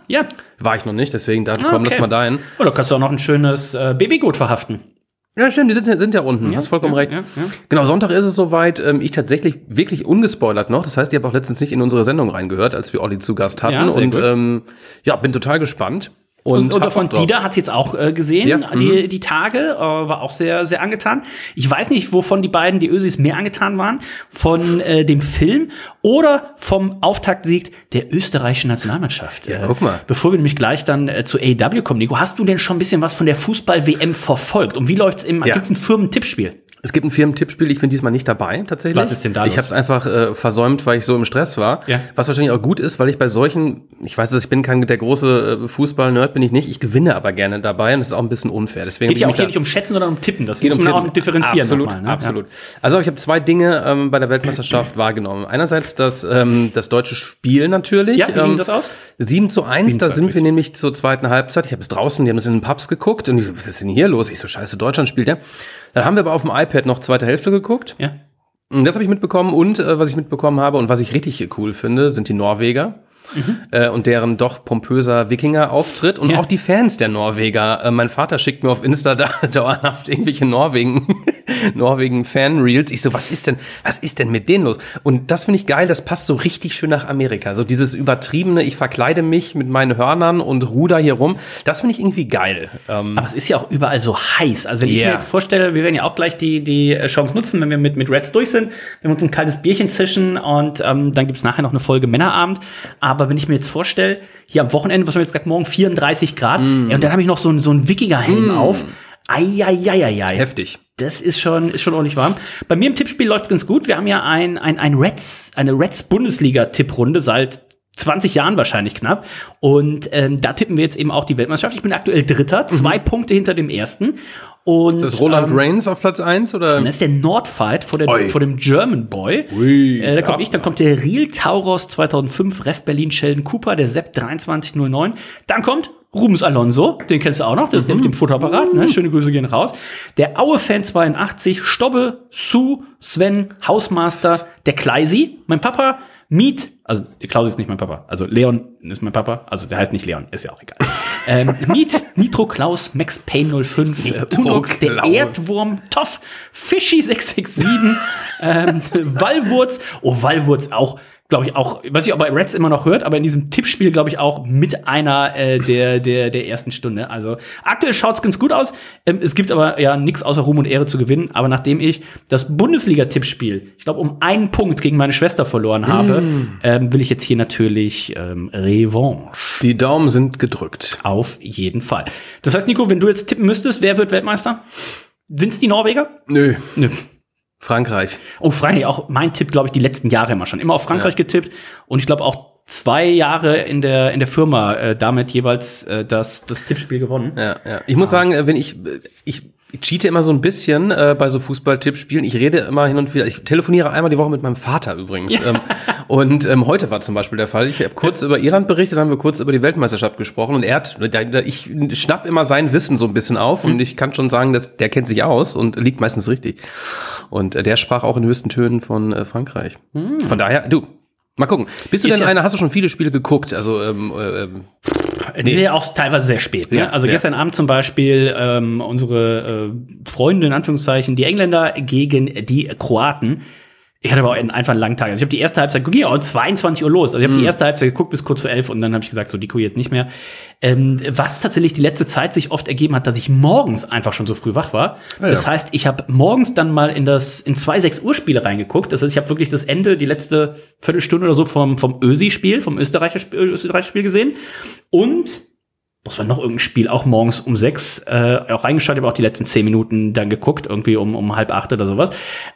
Ja. War ich noch nicht, deswegen da Ah, kommen okay. das mal dahin. Oder kannst du auch noch ein schönes äh, Babygut verhaften. Ja, stimmt, die sind, sind ja unten. Ja, Hast vollkommen ja, recht. ja, ja. Genau, Sonntag ist es soweit. Ähm, ich tatsächlich wirklich ungespoilert noch. Das heißt, ihr habt auch letztens nicht in unsere Sendung reingehört, als wir Olli zu Gast hatten. Ja, sehr und gut. ähm, ja, bin total gespannt. Und, und hab von Bock drauf. Dida hat es jetzt auch äh, gesehen, Ja, die, die Tage, äh, war auch sehr, sehr angetan. Ich weiß nicht, wovon die beiden, die Ösis, mehr angetan waren. Von äh, dem Film oder vom Auftaktsieg der österreichischen Nationalmannschaft. Ja, äh, guck mal. Bevor wir nämlich gleich dann äh, zu A E W kommen, Nico, hast du denn schon ein bisschen was von der Fußball-W M verfolgt? Und wie läuft's im, Ja. gibt's ein Firmentippspiel? Es gibt ein Firmentippspiel, ich bin diesmal nicht dabei, tatsächlich. Was ist denn da los? Ich habe es einfach äh, versäumt, weil ich so im Stress war. Ja. Was wahrscheinlich auch gut ist, weil ich bei solchen, ich weiß, dass ich bin kein der große äh, Fußball-Nerd, bin ich nicht. Ich gewinne aber gerne dabei und das ist auch ein bisschen unfair. Deswegen Geht ja hab auch ich hier mich nicht um Schätzen, sondern um Tippen. Das Geht muss um man Tippen. auch differenzieren. Absolut, nochmal, ne? absolut. Also ich habe zwei Dinge ähm, bei der Weltmeisterschaft wahrgenommen. Einerseits das, ähm, das deutsche Spiel natürlich. Ja, wie ging ähm, das aus? sieben zu eins, sieben zu da eins, sind wir richtig. nämlich zur zweiten Halbzeit. Ich habe es draußen, die haben es in den Pubs geguckt und ich so, was ist denn hier los? Ich so, scheiße, Deutschland spielt ja. Dann haben wir aber auf dem iPad noch zweite Hälfte geguckt. Ja. Und das habe ich mitbekommen und äh, was ich mitbekommen habe und was ich richtig cool finde, sind die Norweger. Mhm. Äh, und deren doch pompöser Wikinger-Auftritt und Ja. auch die Fans der Norweger. Äh, mein Vater schickt mir auf Insta da dauerhaft irgendwelche Norwegen, Norwegen-Fan-Reels. Ich so, was ist denn, was ist denn mit denen los? Und das finde ich geil, das passt so richtig schön nach Amerika. So dieses übertriebene, ich verkleide mich mit meinen Hörnern und ruder hier rum. Das finde ich irgendwie geil. Ähm, Aber es ist ja auch überall so heiß. Also wenn ich Ja. mir jetzt vorstelle, wir werden ja auch gleich die, die Chance nutzen, wenn wir mit, mit Reds durch sind, wenn wir uns ein kaltes Bierchen zischen und ähm, dann gibt's nachher noch eine Folge Männerabend. Aber wenn ich mir jetzt vorstelle, hier am Wochenende, was haben wir jetzt gesagt, morgen vierunddreißig Grad, Mm. ja, und dann habe ich noch so, einen- so einen Wikinger-Helm auf. Eieieiei. heftig. Das ist schon, ist schon ordentlich warm. Bei mir im Tippspiel läuft's ganz gut. Wir haben ja ein, ein, ein Reds, eine Reds-Bundesliga-Tipprunde seit zwanzig Jahren wahrscheinlich knapp. Und ähm, da tippen wir jetzt eben auch die Weltmeisterschaft. Ich bin aktuell Dritter, zwei Punkte hinter dem Ersten. Und, Ist das Roland ähm, Reigns auf Platz eins oder? das ist der Nordfight vor, der, Oi. vor dem German Boy. Ui, äh, da ist komme auch- ich, dann kommt der Real Tauros zweitausendfünf, Ref Berlin Sheldon Cooper, der Sepp dreiundzwanzig null neun. Dann kommt Rubens Alonso, den kennst du auch noch, das ist der mit dem Fotoapparat, ne? Schöne Grüße gehen raus. Der Aue-Fan zweiundachtzig, Stobbe, Sue, Sven, Hausmaster, der Kleisi, mein Papa, Miet, also der Klaus ist nicht mein Papa, also Leon ist mein Papa, also der heißt nicht Leon, ist ja auch egal. ähm, Miet, Nitro Klaus, Max Payne null fünf, äh, Nitro Unox, der Klaus. Erdwurm, Toff, Fischi sechs sechs sieben, ähm, Wallwurz, oh Wallwurz auch, glaube ich auch, weiß ich, ob er Reds immer noch hört, aber in diesem Tippspiel glaube ich auch mit einer äh, der der der ersten Stunde. Also aktuell schaut's ganz gut aus. Ähm, es gibt aber ja nichts außer Ruhm und Ehre zu gewinnen. Aber nachdem ich das Bundesliga-Tippspiel, ich glaube um einen Punkt gegen meine Schwester verloren habe, ähm, will ich jetzt hier natürlich ähm, Revanche. Die Daumen sind gedrückt. Auf jeden Fall. Das heißt, Nico, wenn du jetzt tippen müsstest, wer wird Weltmeister? Sind's die Norweger? Nö. Nö. Frankreich. Oh, Frankreich, auch mein Tipp, glaube ich, die letzten Jahre immer schon. Immer auf Frankreich Ja. getippt. Und ich glaube auch zwei Jahre in der, in der Firma äh, damit jeweils äh, das, das Tippspiel gewonnen. Ja, ja. Ich muss sagen, äh, wenn ich, äh, ich, ich cheate immer so ein bisschen äh, bei so Fußball-Tippspielen. Ich rede immer hin und wieder. Ich telefoniere einmal die Woche mit meinem Vater übrigens. Ähm, und ähm, heute war zum Beispiel der Fall. Ich habe kurz über Irland berichtet, dann haben wir kurz über die Weltmeisterschaft gesprochen. Und er hat, da, da, ich schnapp immer sein Wissen so ein bisschen auf. Und ich kann schon sagen, dass der kennt sich aus und liegt meistens richtig. Und äh, der sprach auch in höchsten Tönen von äh, Frankreich. Von daher, du, mal gucken. Bist du Ist denn ja- einer, hast du schon viele Spiele geguckt? Also, ähm, äh, ähm, Die sind ja auch teilweise sehr spät. Ne? Ja, Also ja. gestern Abend zum Beispiel ähm, unsere äh, Freunde, in Anführungszeichen, die Engländer gegen die Kroaten. Ich hatte aber auch einen- einfach einen langen Tag. Also ich habe die erste Halbzeit, ging ja auch zweiundzwanzig Uhr los. Also ich habe die erste Halbzeit geguckt bis kurz vor elf und dann habe ich gesagt, so Nico jetzt nicht mehr. Ähm, was tatsächlich die letzte Zeit sich oft ergeben hat, dass ich morgens einfach schon so früh wach war. Das heißt, ich habe morgens dann mal in das in zwei sechs Uhr Spiele reingeguckt. Das heißt, ich habe wirklich das Ende, die letzte Viertelstunde oder so vom vom Ösi-Spiel, vom Österreicher Spiel, Österreicher Spiel gesehen. Und was war noch irgendein Spiel, auch morgens um sechs, äh, auch reingeschaltet, aber auch die letzten zehn Minuten dann geguckt, irgendwie um, um halb acht oder sowas.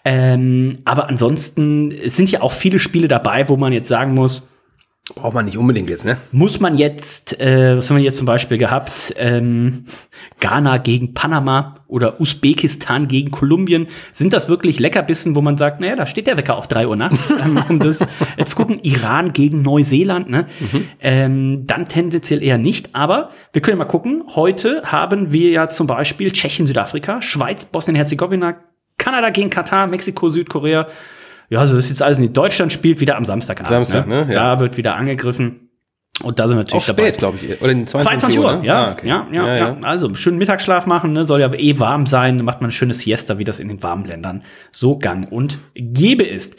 Ähm, aber ansonsten es sind ja auch viele Spiele dabei, wo man jetzt sagen muss, braucht man nicht unbedingt jetzt, ne? muss man jetzt, äh, was haben wir jetzt zum Beispiel gehabt, ähm, Ghana gegen Panama oder Usbekistan gegen Kolumbien, sind das wirklich Leckerbissen, wo man sagt, naja, da steht der Wecker auf drei Uhr nachts, ähm, um das äh, zu gucken, Iran gegen Neuseeland, ne? Ähm, dann tendenziell eher nicht, aber wir können ja mal gucken, heute haben wir ja zum Beispiel Tschechien, Südafrika, Schweiz, Bosnien-Herzegowina, Kanada gegen Katar, Mexiko, Südkorea. Ja, also das ist jetzt alles nicht. Deutschland spielt wieder am Samstagabend. Samstag, ne? Ja. Da wird wieder angegriffen. Und da sind wir natürlich Auch dabei. spät, glaube ich. Oder in zweiundzwanzig Uhr, ne? ja, ah, okay. ja, ja, ja, ja, ja. Also schön Mittagsschlaf machen, ne? Soll ja eh warm sein, dann macht man eine schöne Siesta, wie das in den warmen Ländern so gang und gäbe ist.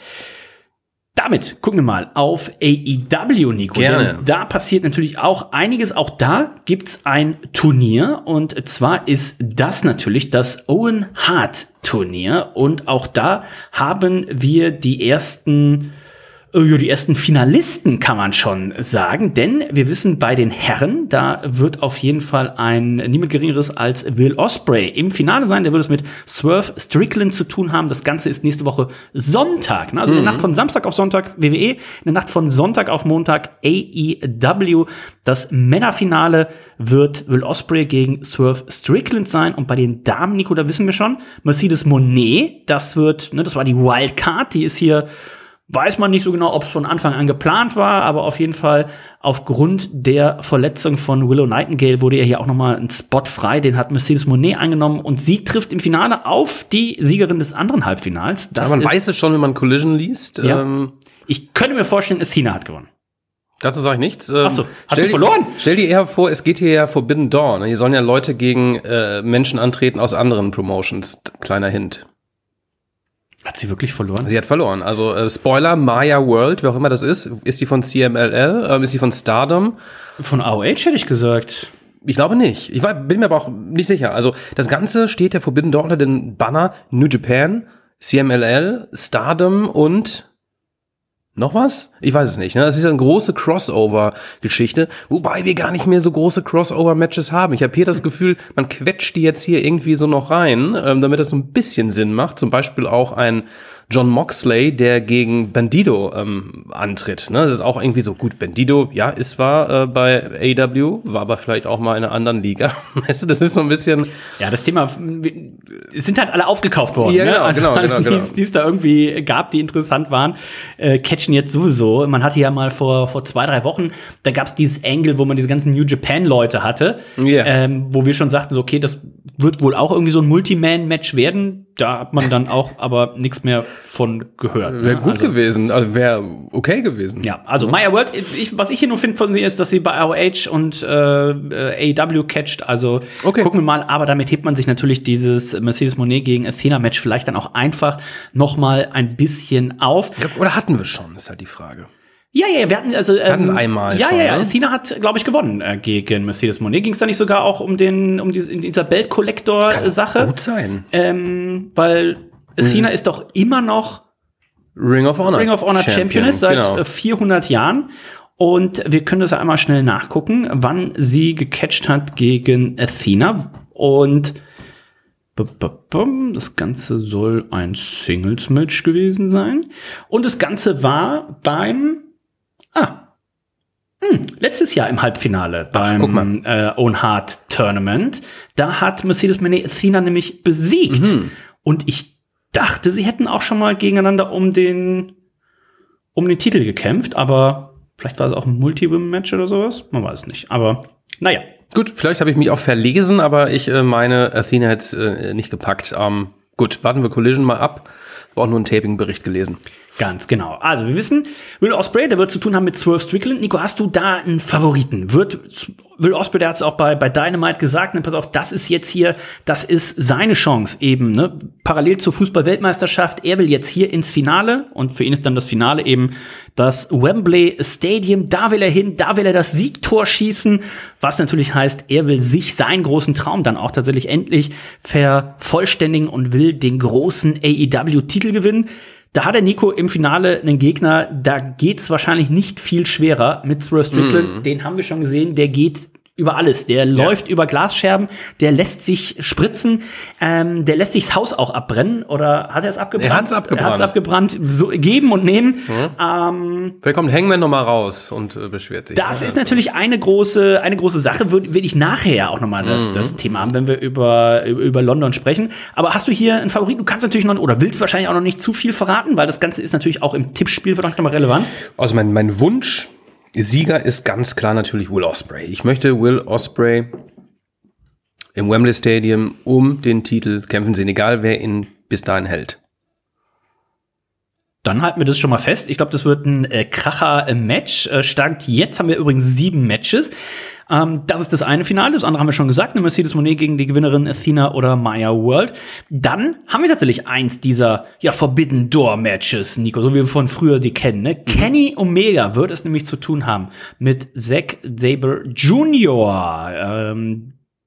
Damit gucken wir mal auf A E W, Nico. Gerne. Denn da passiert natürlich auch einiges. Auch da gibt's ein Turnier. Und zwar ist das natürlich das Owen Hart Turnier. Und auch da haben wir die ersten Ja, die ersten Finalisten kann man schon sagen, denn wir wissen bei den Herren, da wird auf jeden Fall ein niemand Geringeres als Will Ospreay im Finale sein. Der wird es mit Swerve Strickland zu tun haben. Das Ganze ist nächste Woche Sonntag, ne? Also in der Nacht von Samstag auf Sonntag W W E, in der Nacht von Sonntag auf Montag A E W. Das Männerfinale wird Will Ospreay gegen Swerve Strickland sein. Und bei den Damen, Nico, da wissen wir schon, Mercedes Moné, das wird, ne, das war die Wildcard, die ist hier. Weiß man nicht so genau, ob es von Anfang an geplant war, aber auf jeden Fall aufgrund der Verletzung von Willow Nightingale wurde ja hier auch nochmal ein Spot frei. Den hat Mercedes Moné eingenommen und sie trifft im Finale auf die Siegerin des anderen Halbfinals. Das Aber man ist, weiß es schon, wenn man Collision liest. Ja. Ähm, ich könnte mir vorstellen, Cena hat gewonnen. dazu sage ich nichts. Ähm, Ach so, hat stell sie dir- verloren? Stell dir eher vor, es geht hier ja Forbidden Door. Ne? Hier sollen ja Leute gegen äh, Menschen antreten aus anderen Promotions. Kleiner Hint. Hat sie wirklich verloren? Sie hat verloren. Also äh, Spoiler, Maya World, wer auch immer das ist, ist die von C M L L, ähm, ist die von Stardom? Von A O H hätte ich gesagt. Ich glaube nicht. Ich war, bin mir aber auch nicht sicher. Also das Ganze steht ja Forbidden Door unter den Banner New Japan, C M L L, Stardom und noch was? Ich weiß es nicht. Ne? Das ist ja eine große Crossover-Geschichte, wobei wir gar nicht mehr so große Crossover-Matches haben. Ich habe hier das Gefühl, man quetscht die jetzt hier irgendwie so noch rein, ähm, damit das so ein bisschen Sinn macht. Zum Beispiel auch ein John Moxley, der gegen Bandido ähm, antritt. Ne? Das ist auch irgendwie so, gut, Bandido, ja, ist zwar äh, bei A E W, war aber vielleicht auch mal in einer anderen Liga. Weißt du, das ist so ein bisschen... Ja, das Thema, es sind halt alle aufgekauft worden. Ja, genau, ne? Also genau, genau, die, genau. Die es da irgendwie gab, die interessant waren, äh, catchen jetzt sowieso. Man hatte ja mal vor vor zwei, drei Wochen, da gab es dieses Angle, wo man diese ganzen New Japan-Leute hatte, Ja. ähm, wo wir schon sagten, so, okay, das wird wohl auch irgendwie so ein Multi-Man-Match werden. Da hat man dann auch aber nichts mehr von gehört. Wäre ne? gut also, gewesen, also wäre okay gewesen. Ja, also Maya World, ich, was ich hier nur finde von sie ist, dass sie bei A O H und äh, A E W catcht. Also Okay. gucken wir mal. Aber damit hebt man sich natürlich dieses Mercedes Moné gegen Athena-Match vielleicht dann auch einfach noch mal ein bisschen auf. Oder hatten wir schon, ist halt die Frage. Ja, ja, wir hatten also ähm, Hatten's einmal Ja, schon, ja, ja. ne? Athena hat, glaube ich, gewonnen äh, gegen Mercedes Moné. Ging es da nicht sogar auch um den, um diese, in dieser Belt-Collector-Sache? Gut sein. Ähm, weil Athena ist doch immer noch Ring of Honor. Ring of Honor Championess seit genau. äh, vierhundert Jahren. Und wir können das ja einmal schnell nachgucken, wann sie gecatcht hat gegen Athena. Und b- b- bum, das Ganze soll ein Singles-Match gewesen sein. Und das Ganze war beim Ah. Hm, letztes Jahr im Halbfinale guck beim äh, Owen Hart Tournament. Da hat Mercedes Moné Athena nämlich besiegt. Mhm. Und ich dachte, sie hätten auch schon mal gegeneinander um den um den Titel gekämpft, aber vielleicht war es auch ein Multi-Women-Match oder sowas. Man weiß es nicht. Aber naja. Gut, vielleicht habe ich mich auch verlesen, aber ich äh, meine, Athena hätte es äh, nicht gepackt. Ähm, gut, warten wir Collision mal ab. Ich habe auch nur einen Taping-Bericht gelesen. Ganz genau. Also wir wissen, Will Ospreay, der wird zu tun haben mit Swerve Strickland. Nico, hast du da einen Favoriten? Wird Will Ospreay, der hat es auch bei, bei Dynamite gesagt, ne, pass auf, das ist jetzt hier, das ist seine Chance eben, ne? Parallel zur Fußball-Weltmeisterschaft. Er will jetzt hier ins Finale und für ihn ist dann das Finale eben das Wembley Stadium. Da will er hin, da will er das Siegtor schießen, was natürlich heißt, er will sich seinen großen Traum dann auch tatsächlich endlich vervollständigen und will den großen A E W-Titel gewinnen. Da hat der Nico im Finale einen Gegner, da geht's wahrscheinlich nicht viel schwerer mit Swerve Strickland. Mm. Den haben wir schon gesehen, der geht über alles. Der ja. läuft über Glasscherben, der lässt sich spritzen, ähm, der lässt sich das Haus auch abbrennen. Oder hat er es abgebrannt? Er hat's abgebrannt. Er hat's abgebrannt. So, geben und nehmen. Mhm. Ähm, Vielleicht kommt Hangman noch mal raus und äh, beschwert sich. Das ja. ist natürlich eine große, eine große Sache. Würde will ich nachher auch noch mal das, Mhm. das Thema haben, wenn wir über, über London sprechen. Aber hast du hier einen Favoriten? Du kannst natürlich noch, oder willst wahrscheinlich auch noch nicht zu viel verraten, weil das Ganze ist natürlich auch im Tippspiel vielleicht noch mal relevant. Also mein, mein Wunsch Sieger ist ganz klar natürlich Will Ospreay. Ich möchte Will Ospreay im Wembley Stadium um den Titel kämpfen sehen, egal wer ihn bis dahin hält. Dann halten wir das schon mal fest. Ich glaube, das wird ein äh, Kracher-Match. Äh, Stand jetzt haben wir übrigens sieben Matches. Ähm, das ist das eine Finale. Das andere haben wir schon gesagt. Eine Mercedes Moné gegen die Gewinnerin Athena oder Maya World. Dann haben wir tatsächlich eins dieser ja, Forbidden Door-Matches, Nico, so wie wir von früher die kennen. Ne? Mhm. Kenny Omega wird es nämlich zu tun haben mit Zack Sabre Junior Ähm,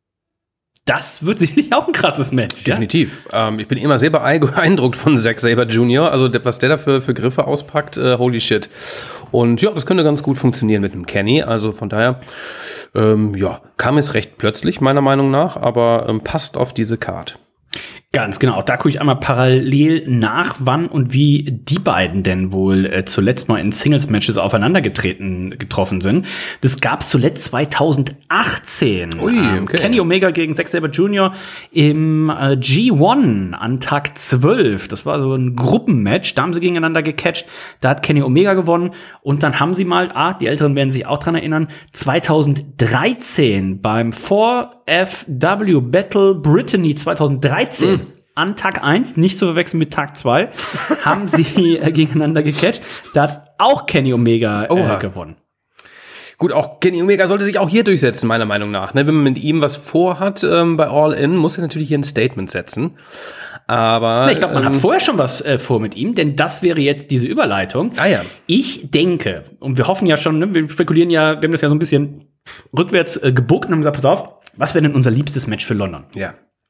Das wird sicherlich auch ein krasses Match. Definitiv. Ja? Ähm, ich bin immer sehr beeindruckt von Zack Sabre Junior Also, was der da für, für Griffe auspackt, äh, holy shit. Und ja, das könnte ganz gut funktionieren mit dem Kenny. Also von daher, ähm, ja, kam es recht plötzlich, meiner Meinung nach, aber ähm, passt auf diese Card. Ganz genau. Da gucke ich einmal parallel nach, wann und wie die beiden denn wohl äh, zuletzt mal in Singles-Matches aufeinandergetreten getroffen sind. Das gab's zuletzt zweitausendachtzehn. Ui, okay. ähm, Kenny Omega gegen Zack Sabre Junior im äh, G eins an Tag zwölf. Das war so ein Gruppenmatch. Da haben sie gegeneinander gecatcht. Da hat Kenny Omega gewonnen. Und dann haben sie mal, ah, die Älteren werden sich auch dran erinnern, zweitausenddreizehn beim vier F W Battle Brittany zweitausenddreizehn. Mm. An Tag eins, nicht zu verwechseln mit Tag zwei, haben sie äh, gegeneinander gecatcht. Da hat auch Kenny Omega äh, gewonnen. Gut, auch Kenny Omega sollte sich auch hier durchsetzen, meiner Meinung nach. Ne, wenn man mit ihm was vorhat ähm, bei All In, muss er natürlich hier ein Statement setzen. Aber ich glaube, man ähm, hat vorher schon was äh, vor mit ihm, denn das wäre jetzt diese Überleitung. Ah ja. Ich denke, und wir hoffen ja schon, ne, wir spekulieren ja, wir haben das ja so ein bisschen rückwärts äh, gebuckt und haben gesagt, pass auf, was wäre denn unser liebstes Match für London? Ja.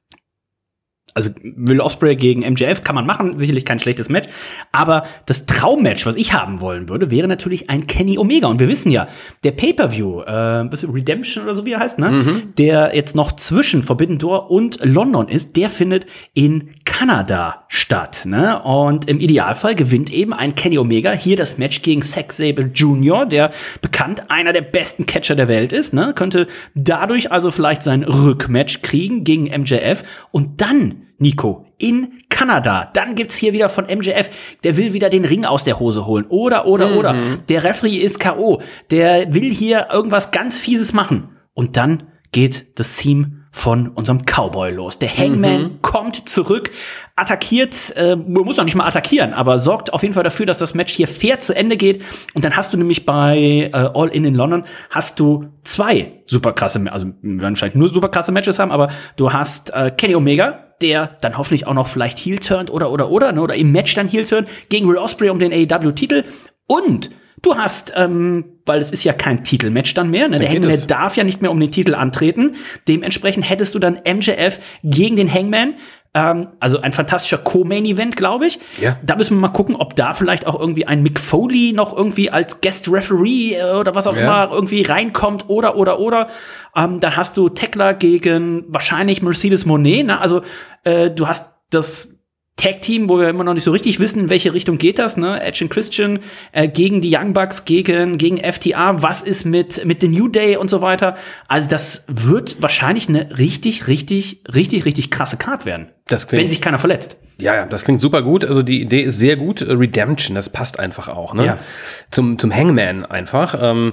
Also Will Ospreay gegen M J F kann man machen, sicherlich kein schlechtes Match. Aber das Traummatch, was ich haben wollen würde, wäre natürlich ein Kenny Omega. Und wir wissen ja, der Pay-Per-View, äh, Redemption oder so wie er heißt, ne, mhm. der jetzt noch zwischen Forbidden Door und London ist, der findet in Kanada statt. Ne? Und im Idealfall gewinnt eben ein Kenny Omega hier das Match gegen Zack Sabre Junior, der bekannt einer der besten Catcher der Welt ist. Ne? Könnte dadurch also vielleicht sein Rückmatch kriegen gegen M J F. Und dann, Nico, in Kanada. Dann gibt's hier wieder von M J F, der will wieder den Ring aus der Hose holen. Oder, oder, mhm. oder. Der Referee ist K O. Der will hier irgendwas ganz Fieses machen. Und dann geht das Theme von unserem Cowboy los. Der Hangman mhm. kommt zurück, attackiert, äh, muss noch nicht mal attackieren, aber sorgt auf jeden Fall dafür, dass das Match hier fair zu Ende geht. Und dann hast du nämlich bei äh, All In in London hast du zwei super krasse, also wir werden wahrscheinlich nur super krasse Matches haben, aber du hast äh, Kenny Omega, der dann hoffentlich auch noch vielleicht heel turnt oder, oder, oder, ne, oder im Match dann heel turnt gegen Will Ospreay um den A E W-Titel. Und du hast, ähm, weil es ist ja kein Titelmatch dann mehr, ne? Der Hangman darf ja nicht mehr um den Titel antreten. Dementsprechend hättest du dann M J F gegen den Hangman. Ähm, also ein fantastischer Co-Main-Event, glaube ich. Ja. Da müssen wir mal gucken, ob da vielleicht auch irgendwie ein Mick Foley noch irgendwie als Guest-Referee äh, oder was auch ja. immer irgendwie reinkommt oder, oder, oder. Ähm, dann hast du Tekla gegen wahrscheinlich Mercedes Moné. Ne? Also äh, du hast das Tag-Team, wo wir immer noch nicht so richtig wissen, in welche Richtung geht das, ne? Edge und Christian äh, gegen die Young Bucks, gegen gegen F T R. Was ist mit mit The New Day und so weiter? Also das wird wahrscheinlich eine richtig, richtig, richtig, richtig krasse Card werden. Das klingt, wenn sich keiner verletzt. Ja, ja, das klingt super gut. Also die Idee ist sehr gut. Redemption, das passt einfach auch, ne? Ja. Zum zum Hangman einfach. Ähm,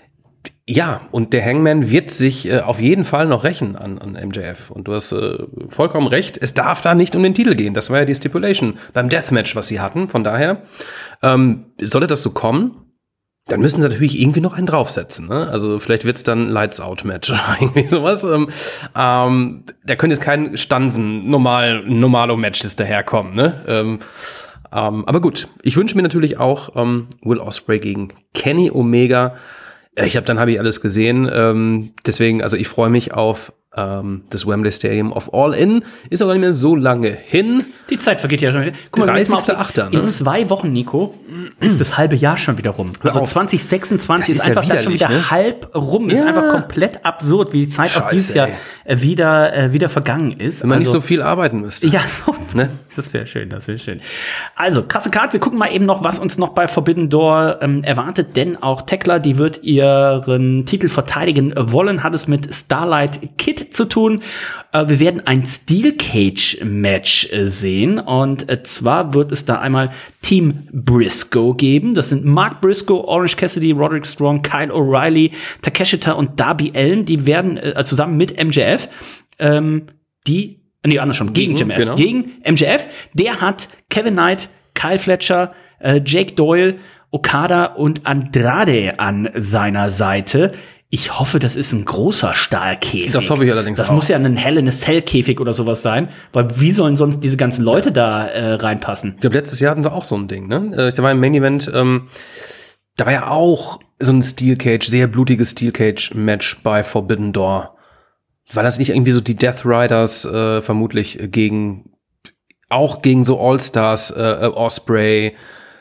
Ja, und der Hangman wird sich äh, auf jeden Fall noch rächen an, an M J F. Und du hast äh, vollkommen recht, es darf da nicht um den Titel gehen. Das war ja die Stipulation beim Deathmatch, was sie hatten. Von daher, ähm, sollte das so kommen, dann müssen sie natürlich irgendwie noch einen draufsetzen. Ne? Also vielleicht wird's dann Lights-Out-Match oder irgendwie sowas. Ähm, ähm, da könnte jetzt kein Stanzen, normal, normalo-Match das daherkommen. Ne? Ähm, ähm, aber gut, ich wünsche mir natürlich auch ähm, Will Ospreay gegen Kenny Omega. Ich habe dann habe ich alles gesehen, ähm, deswegen, also ich freue mich auf ähm, das Wembley Stadium of All In. Ist auch nicht mehr so lange hin. Die Zeit vergeht ja schon. Guck mal, dreißigster achter Ne? In zwei Wochen, Nico, ist das halbe Jahr schon wieder rum. Also zwanzig sechsundzwanzig ist, ist einfach ja schon wieder ne? halb rum. Ja. Ist einfach komplett absurd, wie die Zeit Scheiße, auch dieses Jahr ey. wieder äh, wieder vergangen ist. Wenn man also, nicht so viel arbeiten müsste. Ja, ne? Das wäre schön, das wäre schön. Also, krasse Card. Wir gucken mal eben noch, was uns noch bei Forbidden Door ähm, erwartet. Denn auch Tekla, die wird ihren Titel verteidigen wollen, hat es mit Starlight Kid zu tun. Äh, wir werden ein Steel Cage Match äh, sehen. Und äh, zwar wird es da einmal Team Briscoe geben. Das sind Mark Briscoe, Orange Cassidy, Roderick Strong, Kyle O'Reilly, Takeshita und Darby Allin. Die werden äh, zusammen mit M J F ähm, die Nee, andersrum. Gegen mhm, Jim F. Genau. Gegen M J F. Der hat Kevin Knight, Kyle Fletcher, Äh, Jake Doyle, Okada und Andrade an seiner Seite. Ich hoffe, das ist ein großer Stahlkäfig. Das hoffe ich allerdings Das auch. muss ja ein Hell in a Cell Käfig oder sowas sein, weil wie sollen sonst diese ganzen Leute da äh, reinpassen? Ich glaube, letztes Jahr hatten sie auch so ein Ding, ne? Äh, Da war im Main Event, ähm, da war ja auch so ein Steel Cage, sehr blutiges Steel Cage Match bei Forbidden Door. War das nicht irgendwie so die Death Riders äh, vermutlich gegen, auch gegen so All-Stars, äh, Osprey,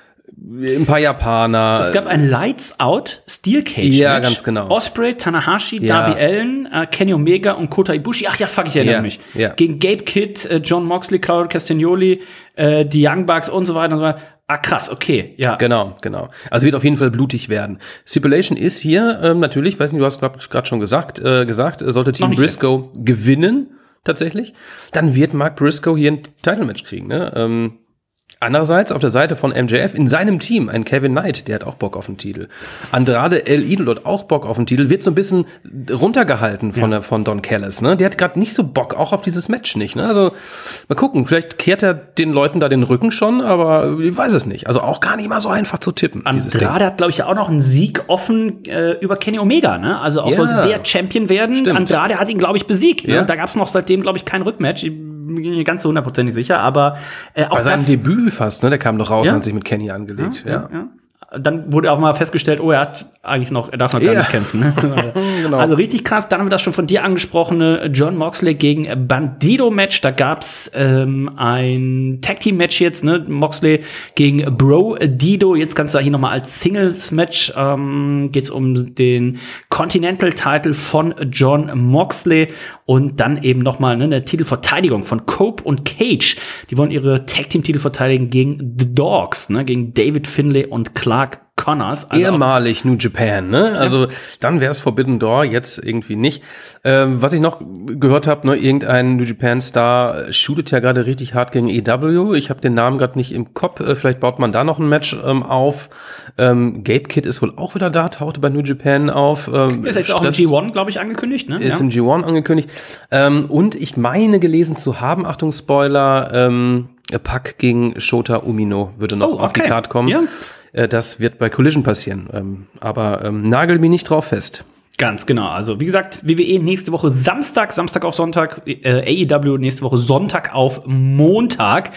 ein paar Japaner. Es gab ein Lights Out Steel Cage Ja, Match. ganz genau. Osprey, Tanahashi, Ja. Darby Allin, äh, Kenny Omega und Kota Ibushi. Ach ja, fuck, ich erinnere Ja, mich. ja. Gegen Gabe Kidd, äh, John Moxley, Claudio Castagnoli, äh, die Young Bucks und so weiter und so weiter. Ah, krass, okay, ja. Genau, genau. Also wird auf jeden Fall blutig werden. Stipulation ist hier ähm, natürlich, weiß nicht, du hast gerade schon gesagt, äh, gesagt, äh, sollte Team nicht Briscoe gewinnen, tatsächlich, dann wird Mark Briscoe hier ein Title-Match kriegen. Ne? Ähm, andererseits auf der Seite von M J F in seinem Team ein Kevin Knight, der hat auch Bock auf den Titel. Andrade El Idol hat auch Bock auf den Titel, wird so ein bisschen runtergehalten von, der, von Don Callis. Ne? Der hat gerade nicht so Bock, auch auf dieses Match nicht. Ne? Also mal gucken, vielleicht kehrt er den Leuten da den Rücken schon, aber ich weiß es nicht. Also auch gar nicht mal so einfach zu tippen. dieses Ding. Andrade hat, glaube ich, ja auch noch einen Sieg offen äh, über Kenny Omega, ne? Also auch Ja. sollte der Champion werden. Stimmt. Andrade hat ihn, glaube ich, besiegt. Ne? Ja. Da gab es noch seitdem, glaube ich, kein Rückmatch. Ich bin mir nicht ganz so hundertprozentig sicher, aber äh, auch Bei seinem das, Debüt fast, ne? Der kam doch raus Ja. und hat sich mit Kenny angelegt. Ja, ja. Dann wurde auch mal festgestellt, oh, er hat eigentlich noch, er darf noch gar Ja. nicht kämpfen. Ne? Genau. Also richtig krass. Dann haben wir das schon von dir angesprochene John Moxley gegen Bandido-Match. Da gab's ähm, ein Tag-Team-Match jetzt, ne? Moxley gegen Bro Dido. Jetzt kannst du da hier nochmal als Singles-Match ähm, geht's um den Continental-Title von John Moxley und dann eben nochmal ne, eine Titelverteidigung von Cope und Cage. Die wollen ihre Tag-Team-Titel verteidigen gegen The Dogs, ne? Gegen David Finlay und Clark Connors. Also Ehemalig New Japan, ne? Also dann wäre es Forbidden Door, jetzt irgendwie nicht. Ähm, was ich noch gehört habe, ne, irgendein New Japan Star shootet ja gerade richtig hart gegen E W. Ich habe den Namen gerade nicht im Kopf. Äh, vielleicht baut man da noch ein Match ähm, auf. Ähm, Gabe Kidd ist wohl auch wieder da, tauchte bei New Japan auf. Ähm, ist jetzt auch im Stress- G eins, glaube ich, angekündigt, ne? Ist Ja. im G eins angekündigt. Ähm, und ich meine gelesen zu haben, Achtung Spoiler, ähm, Pac gegen Shota Umino würde noch Oh, auf die okay. Card kommen. Ja. Äh, das wird bei Collision passieren. Ähm, aber ähm, nagel mich nicht drauf fest. Ganz genau. Also, wie gesagt, W W E nächste Woche Samstag, Samstag auf Sonntag, äh, A E W nächste Woche Sonntag auf Montag.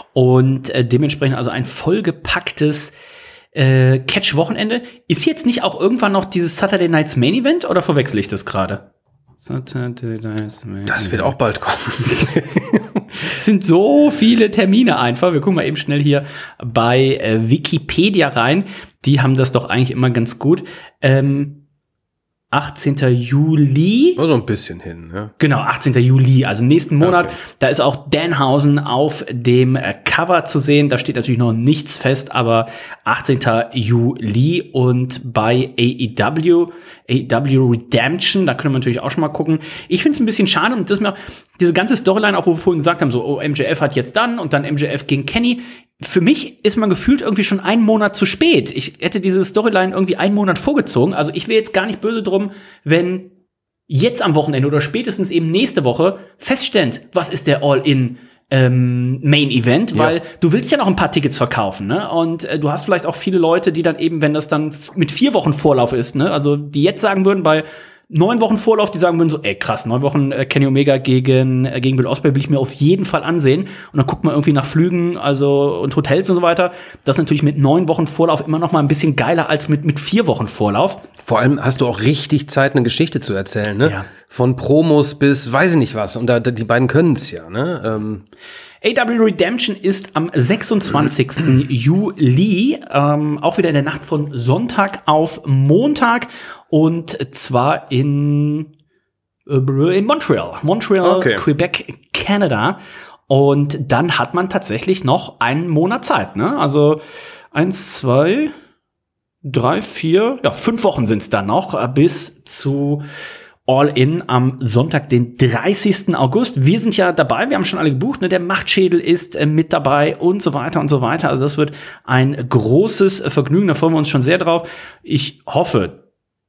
Und äh, dementsprechend also ein vollgepacktes äh, Catch-Wochenende. Ist jetzt nicht auch irgendwann noch dieses Saturday Nights Main Event oder verwechsel ich das gerade? Saturday Nights Main Das wird auch bald kommen. Es sind so viele Termine einfach. Wir gucken mal eben schnell hier bei äh, Wikipedia rein. Die haben das doch eigentlich immer ganz gut. Ähm, achtzehnter Juli. Also ein bisschen hin, ja. Genau, achtzehnter Juli, also nächsten Monat. Okay. Da ist auch Danhausen auf dem äh, Cover zu sehen. Da steht natürlich noch nichts fest, aber achtzehnter Juli und bei A E W, A E W Redemption, da können wir natürlich auch schon mal gucken. Ich finde es ein bisschen schade und das ist mir diese ganze Storyline, auch wo wir vorhin gesagt haben, so, oh, M J F hat jetzt dann und dann M J F gegen Kenny. Für mich ist man gefühlt irgendwie schon einen Monat zu spät. Ich hätte diese Storyline irgendwie einen Monat vorgezogen. Also ich wäre jetzt gar nicht böse drum, wenn jetzt am Wochenende oder spätestens eben nächste Woche feststellt, was ist der All-In ähm, Main Event, Ja. weil du willst ja noch ein paar Tickets verkaufen, ne? Und äh, du hast vielleicht auch viele Leute, die dann eben, wenn das dann f- mit vier Wochen Vorlauf ist, ne? Also die jetzt sagen würden, bei neun Wochen Vorlauf, die sagen würden so, ey krass, neun Wochen äh, Kenny Omega gegen äh, gegen Will Ospreay will ich mir auf jeden Fall ansehen. Und dann guckt man irgendwie nach Flügen, also und Hotels und so weiter. Das ist natürlich mit neun Wochen Vorlauf immer noch mal ein bisschen geiler als mit mit vier Wochen Vorlauf. Vor allem hast du auch richtig Zeit, eine Geschichte zu erzählen, ne? Ja. Von Promos bis weiß ich nicht was. Und da, die beiden können es ja, ne? Ähm, A E W Redemption ist am sechsundzwanzigsten Juli, ähm, auch wieder in der Nacht von Sonntag auf Montag und zwar in, äh, in Montreal. Montreal, Okay. Quebec, Canada. Und dann hat man tatsächlich noch einen Monat Zeit, ne? Also eins, zwei, drei, vier, ja, fünf Wochen sind es dann noch äh, bis zu All-In am Sonntag, den dreißigsten August. Wir sind ja dabei, wir haben schon alle gebucht, ne? Der Machtschädel ist äh, mit dabei und so weiter und so weiter. Also das wird ein großes äh, Vergnügen, da freuen wir uns schon sehr drauf. Ich hoffe,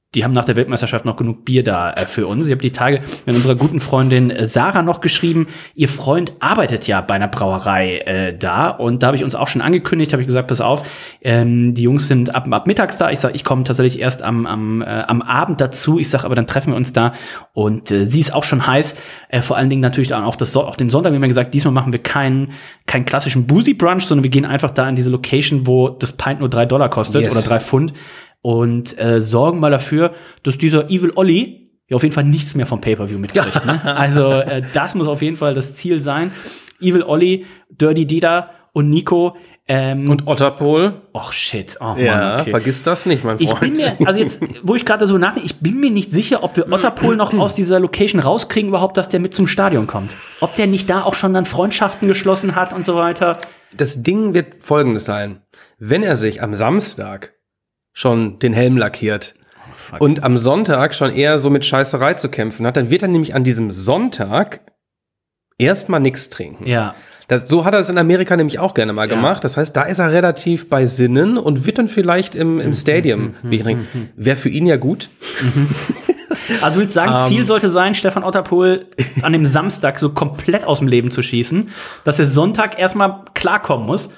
die haben nach der Weltmeisterschaft noch genug Bier da äh, für uns. Ich habe die Tage mit unserer guten Freundin äh, Sarah noch geschrieben, ihr Freund arbeitet ja bei einer Brauerei äh, da und da habe ich uns auch schon angekündigt, habe ich gesagt, pass auf, ähm, die Jungs sind ab, ab mittags da. Ich sage, ich komme tatsächlich erst am, am, äh, am Abend dazu. Ich sage, aber dann treffen wir uns da und äh, sie ist auch schon heiß. Äh, vor allen Dingen natürlich auch auf, das so- auf den Sonntag, wie man gesagt, diesmal machen wir keinen keinen klassischen Boozy-Brunch, sondern wir gehen einfach da in diese Location, wo das Pint nur drei Dollar kostet yes. oder drei Pfund. Und äh, sorgen mal dafür, dass dieser Evil Olli ja auf jeden Fall nichts mehr vom Pay-Per-View mitkriegt. Ne? Also äh, das muss auf jeden Fall das Ziel sein. Evil Olli, Dirty Dieter und Nico. Ähm, und Otterpol. Och shit. Oh, Mann, ja, okay. vergiss das nicht, mein Freund. Ich bin mir, also jetzt, wo ich gerade so nachdenke, ich bin mir nicht sicher, ob wir Otterpol noch aus dieser Location rauskriegen, überhaupt, dass der mit zum Stadion kommt. Ob der nicht da auch schon dann Freundschaften geschlossen hat und so weiter. Das Ding wird Folgendes sein. Wenn er sich am Samstag schon den Helm lackiert oh, und am Sonntag schon eher so mit Scheißerei zu kämpfen hat, dann wird er nämlich an diesem Sonntag erstmal nichts trinken. Ja. Das, so hat er es in Amerika nämlich auch gerne mal ja. gemacht. Das heißt, da ist er relativ bei Sinnen und wird dann vielleicht im, im Stadium Bier trinken. Wäre für ihn ja gut. Also du willst sagen, um, Ziel sollte sein, Stefan Otterpol an dem Samstag so komplett aus dem Leben zu schießen, dass er Sonntag erstmal klarkommen muss.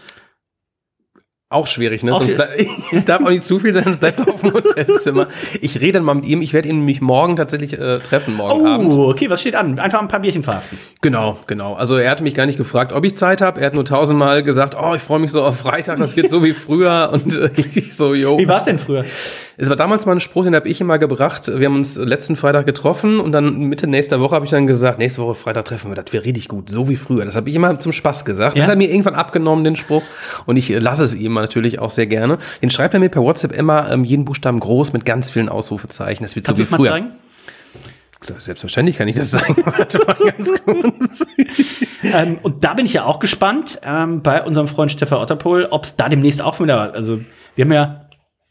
Auch schwierig, ne? Auch Sonst bleib, es darf auch nicht zu viel sein, sonst bleibt er auf dem Hotelzimmer. Ich rede dann mal mit ihm, ich werde ihn nämlich morgen tatsächlich äh, treffen, morgen oh, Abend. Oh, okay, was steht an? Einfach ein paar Bierchen verhaften. Genau, genau. Also er hatte mich gar nicht gefragt, ob ich Zeit habe. Er hat nur tausendmal gesagt, oh, ich freue mich so auf Freitag, das wird so wie früher. Und äh, ich so, jo. Wie war es denn früher? Es war damals mal ein Spruch, den habe ich immer gebracht. Wir haben uns letzten Freitag getroffen und dann Mitte nächster Woche habe ich dann gesagt, nächste Woche Freitag treffen wir, das wäre richtig gut, so wie früher. Das habe ich immer zum Spaß gesagt. Ja? Hat er mir irgendwann abgenommen, den Spruch. Und ich lasse es ihm natürlich auch sehr gerne. Den schreibt er mir per WhatsApp immer ähm, jeden Buchstaben groß mit ganz vielen Ausrufezeichen. Das wird Kannst so wie du früher. Mal zeigen? Selbstverständlich kann ich das zeigen. Warte mal ganz kurz. ähm, und da bin ich ja auch gespannt, ähm, bei unserem Freund Stefan Otterpol, ob es da demnächst auch wieder, also wir haben ja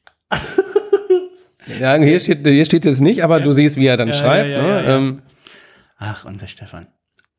Ja, hier steht hier steht jetzt nicht, aber ja. Du siehst, wie er dann ja, schreibt. Ja, ja, ne? ja, ja. Ähm. Ach, unser Stefan.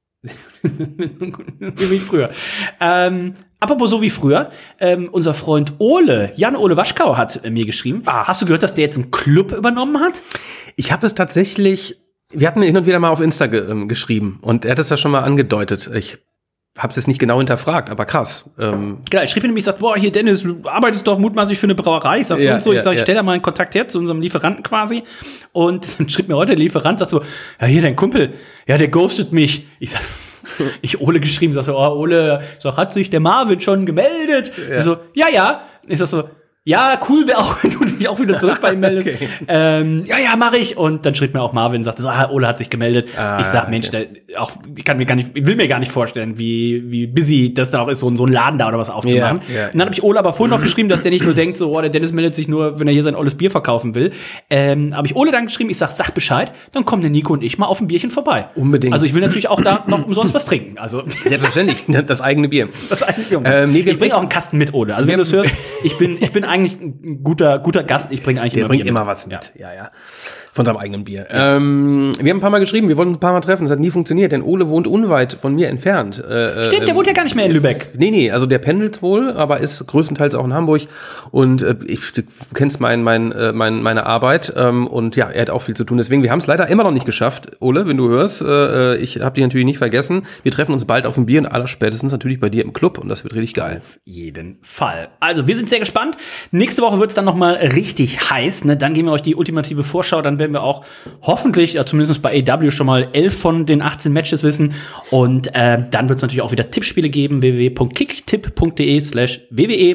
Wie früher. Ähm, apropos so wie früher, ähm, unser Freund Ole, Jan-Ole Waschkau hat äh, mir geschrieben. Ah. Hast du gehört, dass der jetzt einen Club übernommen hat? Ich habe es tatsächlich, wir hatten hin und wieder mal auf Insta ge- ähm, geschrieben und er hat es ja schon mal angedeutet. Ich hab's jetzt nicht genau hinterfragt, aber krass. Ähm genau, ich schrieb mir nämlich, sagt, boah, hier Dennis, du arbeitest doch mutmaßlich für eine Brauerei. Ich sag so ja, und so, ich ja, sag, ich ja. stell da mal einen Kontakt her zu unserem Lieferanten quasi. Und dann schrieb mir heute der Lieferant, sagt so, ja, hier dein Kumpel, ja, der ghostet mich. Ich sag, ich Ole geschrieben, sag so, oh, Ole, sag, hat sich der Marvin schon gemeldet? Ja. So, ja, ja. Ich sag so, ja, cool wäre auch, wenn du dich auch wieder zurück bei ihm meldest. Okay. Ähm, ja, ja, mache ich. Und dann schrieb mir auch Marvin, sagte so, ah, Ole hat sich gemeldet. Ah, ich sag, Mensch, okay. der, auch, ich kann mir gar nicht, ich will mir gar nicht vorstellen, wie, wie busy das dann auch ist, so, so ein Laden da oder was aufzumachen. Yeah, yeah. Und dann habe ich Ole aber vorhin noch geschrieben, dass der nicht nur denkt, so, oh, der Dennis meldet sich nur, wenn er hier sein olles Bier verkaufen will. Ähm, habe ich Ole dann geschrieben, ich sag, sag Bescheid, dann kommen der Nico und ich mal auf ein Bierchen vorbei. Unbedingt. Also ich will natürlich auch da noch umsonst was trinken. Also selbstverständlich, das eigene Bier. Das eigene Bier. Ähm, nee, ich bringe auch einen Kasten mit, Ole. Also wenn du es hörst, ich bin, ich bin eigentlich ein guter Guter, guter Gast, ich bringe eigentlich Der immer bringt Bier immer mit. was mit, ja, ja. ja. Von seinem eigenen Bier. Ja. Ähm, wir haben ein paar Mal geschrieben, wir wollten ein paar Mal treffen, es hat nie funktioniert, denn Ole wohnt unweit von mir entfernt. Äh, Stimmt, der ähm, wohnt ja gar nicht mehr in ist, Lübeck. Nee, nee, also der pendelt wohl, aber ist größtenteils auch in Hamburg und äh, ich, du kennst mein, mein, äh, mein, meine Arbeit ähm, und ja, er hat auch viel zu tun, deswegen, wir haben es leider immer noch nicht geschafft, Ole, wenn du hörst, äh, ich habe dich natürlich nicht vergessen, wir treffen uns bald auf ein Bier und allerspätestens natürlich bei dir im Club und das wird richtig geil. Auf jeden Fall. Also, wir sind sehr gespannt. Nächste Woche wird es dann noch mal richtig heiß, ne? Dann geben wir euch die ultimative Vorschau, dann werden wir auch hoffentlich, ja, zumindest bei A E W schon mal elf von den achtzehn Matches wissen. Und äh, dann wird es natürlich auch wieder Tippspiele geben. w w w punkt kicktipp punkt de slash w w e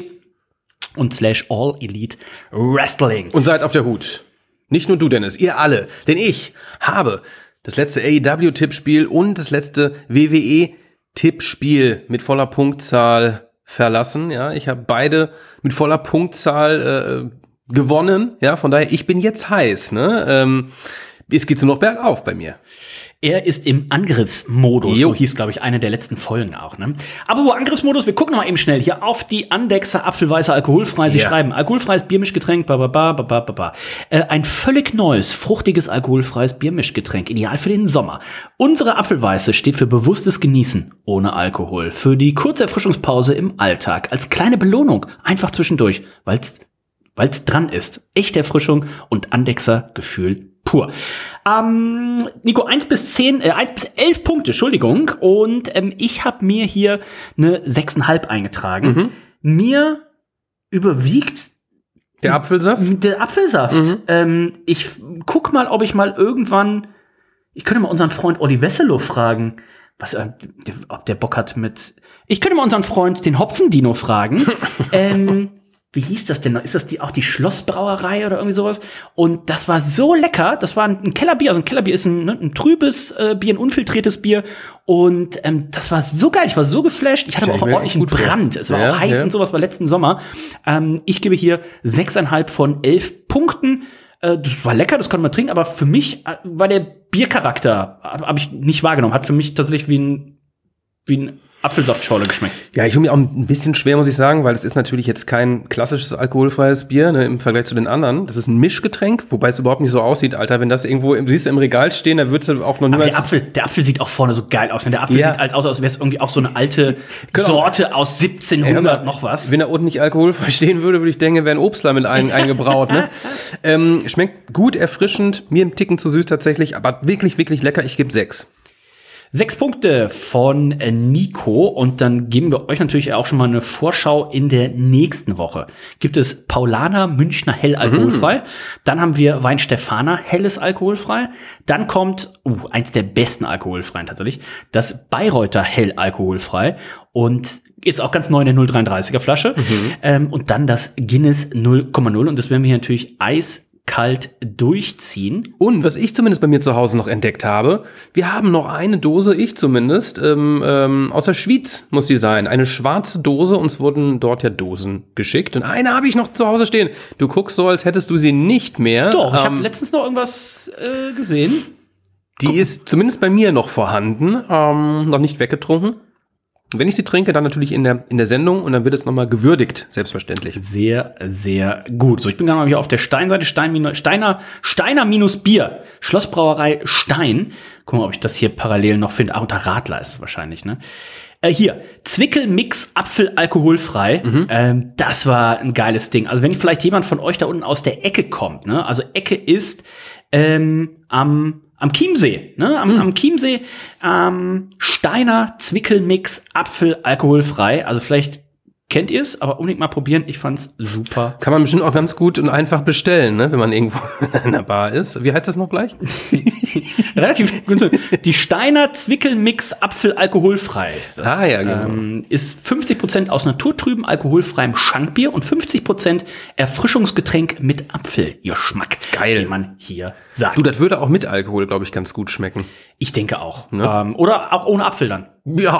und slash All Elite Wrestling. Und seid auf der Hut. Nicht nur du, Dennis, ihr alle. Denn ich habe das letzte A E W-Tippspiel und das letzte W W E-Tippspiel mit voller Punktzahl verlassen. Ja, ich habe beide mit voller Punktzahl äh, gewonnen. Ja, von daher, ich bin jetzt heiß. Ne? Ähm, es geht so noch bergauf bei mir. Er ist im Angriffsmodus, Jo. so hieß, glaube ich, eine der letzten Folgen auch. Ne? Aber wo Angriffsmodus, wir gucken noch mal eben schnell hier auf die Andexer Apfelweißer alkoholfrei. Sie Ja. schreiben, alkoholfreies Biermischgetränk, ba, ba, ba, ba, ba, ba, ba. Äh, ein völlig neues, fruchtiges, alkoholfreies Biermischgetränk, ideal für den Sommer. Unsere Apfelweiße steht für bewusstes Genießen ohne Alkohol, für die kurze Erfrischungspause im Alltag, als kleine Belohnung, einfach zwischendurch, weil es weil es dran ist. Echte Erfrischung und Andechser-Gefühl pur. Ähm, Nico, eins bis zehn, äh, eins bis elf Punkte, Entschuldigung. Und ähm, ich habe mir hier eine sechs Komma fünf eingetragen. Mhm. Mir überwiegt Der Apfelsaft? der Apfelsaft. Mhm. Ähm, ich guck mal, ob ich mal irgendwann, ich könnte mal unseren Freund Olli Wesselow fragen, was, äh, ob der Bock hat mit, ich könnte mal unseren Freund, den Hopfendino, fragen. ähm, Wie hieß das denn noch? Ist das die, auch die Schlossbrauerei oder irgendwie sowas? Und das war so lecker. Das war ein, ein Kellerbier. Also ein Kellerbier ist ein, ne, ein trübes äh, Bier, ein unfiltriertes Bier. Und ähm, das war so geil. Ich war so geflasht. Ich hatte aber auch einen ordentlichen Brand. Es war ja, auch heiß ja. und sowas, war letzten Sommer. Ähm, ich gebe hier sechs Komma fünf von elf Punkten. Äh, das war lecker, das konnte man trinken. Aber für mich äh, war der Biercharakter, habe hab ich nicht wahrgenommen. Hat für mich tatsächlich wie ein, wie ein Apfelsaftschorle geschmeckt. Ja, ich tue mir auch ein bisschen schwer, muss ich sagen, weil es ist natürlich jetzt kein klassisches alkoholfreies Bier, ne, im Vergleich zu den anderen. Das ist ein Mischgetränk, wobei es überhaupt nicht so aussieht, Alter. Wenn das irgendwo, im, siehst du, im Regal stehen, dann würdest du auch noch Aber niemals... der Apfel, der Apfel sieht auch vorne so geil aus. Der Apfel Ja. sieht halt aus, als wäre es irgendwie auch so eine alte Genau. Sorte aus siebzehnhundert Ja, noch was. Wenn da unten nicht alkoholfrei stehen würde, würde ich denken, wäre ein Obstler mit ein, eingebraut. Ne? ähm, schmeckt gut, erfrischend, mir ein Ticken zu süß tatsächlich, aber wirklich, wirklich lecker. Ich gebe sechs. Sechs Punkte von äh, Nico und dann geben wir euch natürlich auch schon mal eine Vorschau in der nächsten Woche. Gibt es Paulaner Münchner Hell alkoholfrei, mhm. Dann haben wir Weinstefaner Helles alkoholfrei, dann kommt uh, eins der besten alkoholfreien tatsächlich, das Bayreuther Hell alkoholfrei und jetzt auch ganz neu in der null Komma dreiunddreißiger Flasche mhm. ähm, und dann das Guinness null Komma null und das werden wir hier natürlich eiskalt durchziehen. Und was ich zumindest bei mir zu Hause noch entdeckt habe, wir haben noch eine Dose, ich zumindest, ähm, ähm, aus der Schweiz muss die sein. Eine schwarze Dose, uns wurden dort ja Dosen geschickt. Und eine habe ich noch zu Hause stehen. Du guckst so, als hättest du sie nicht mehr. Doch, ich ähm, habe letztens noch irgendwas äh, gesehen. Die Guck. ist zumindest bei mir noch vorhanden, ähm, noch nicht weggetrunken. Wenn ich sie trinke, dann natürlich in der, in der Sendung und dann wird es nochmal gewürdigt, selbstverständlich. Sehr, sehr gut. So, ich bin gerade mal hier auf der Steinseite, Stein, Steiner, Steiner minus Bier, Schlossbrauerei Stein. Gucken wir, ob ich das hier parallel noch finde. Ah, unter Radler ist es wahrscheinlich, ne? Äh, hier, Zwickelmix Apfel alkoholfrei. Mhm. Ähm, das war ein geiles Ding. Also wenn vielleicht jemand von euch da unten aus der Ecke kommt, ne? Also Ecke ist ähm, am Am Chiemsee, ne? Am, mhm. am Chiemsee, ähm, Steiner Zwickelmix Apfel alkoholfrei. Also vielleicht kennt ihr es, aber unbedingt mal probieren. Ich fand's super. Kann man bestimmt auch ganz gut und einfach bestellen, ne? Wenn man irgendwo in einer Bar ist. Wie heißt das noch gleich? Relativ günstig. Die Steiner Zwickelmix Apfel alkoholfrei ist das. Ah ja, genau. Ähm, ist fünfzig Prozent aus naturtrüben alkoholfreiem Schankbier und fünfzig Prozent Erfrischungsgetränk mit Apfelgeschmack. Geil. Wie man hier sagt. Du, das würde auch mit Alkohol, glaube ich, ganz gut schmecken. Ich denke auch. Ne? Ähm, oder auch ohne Apfel dann. Ja,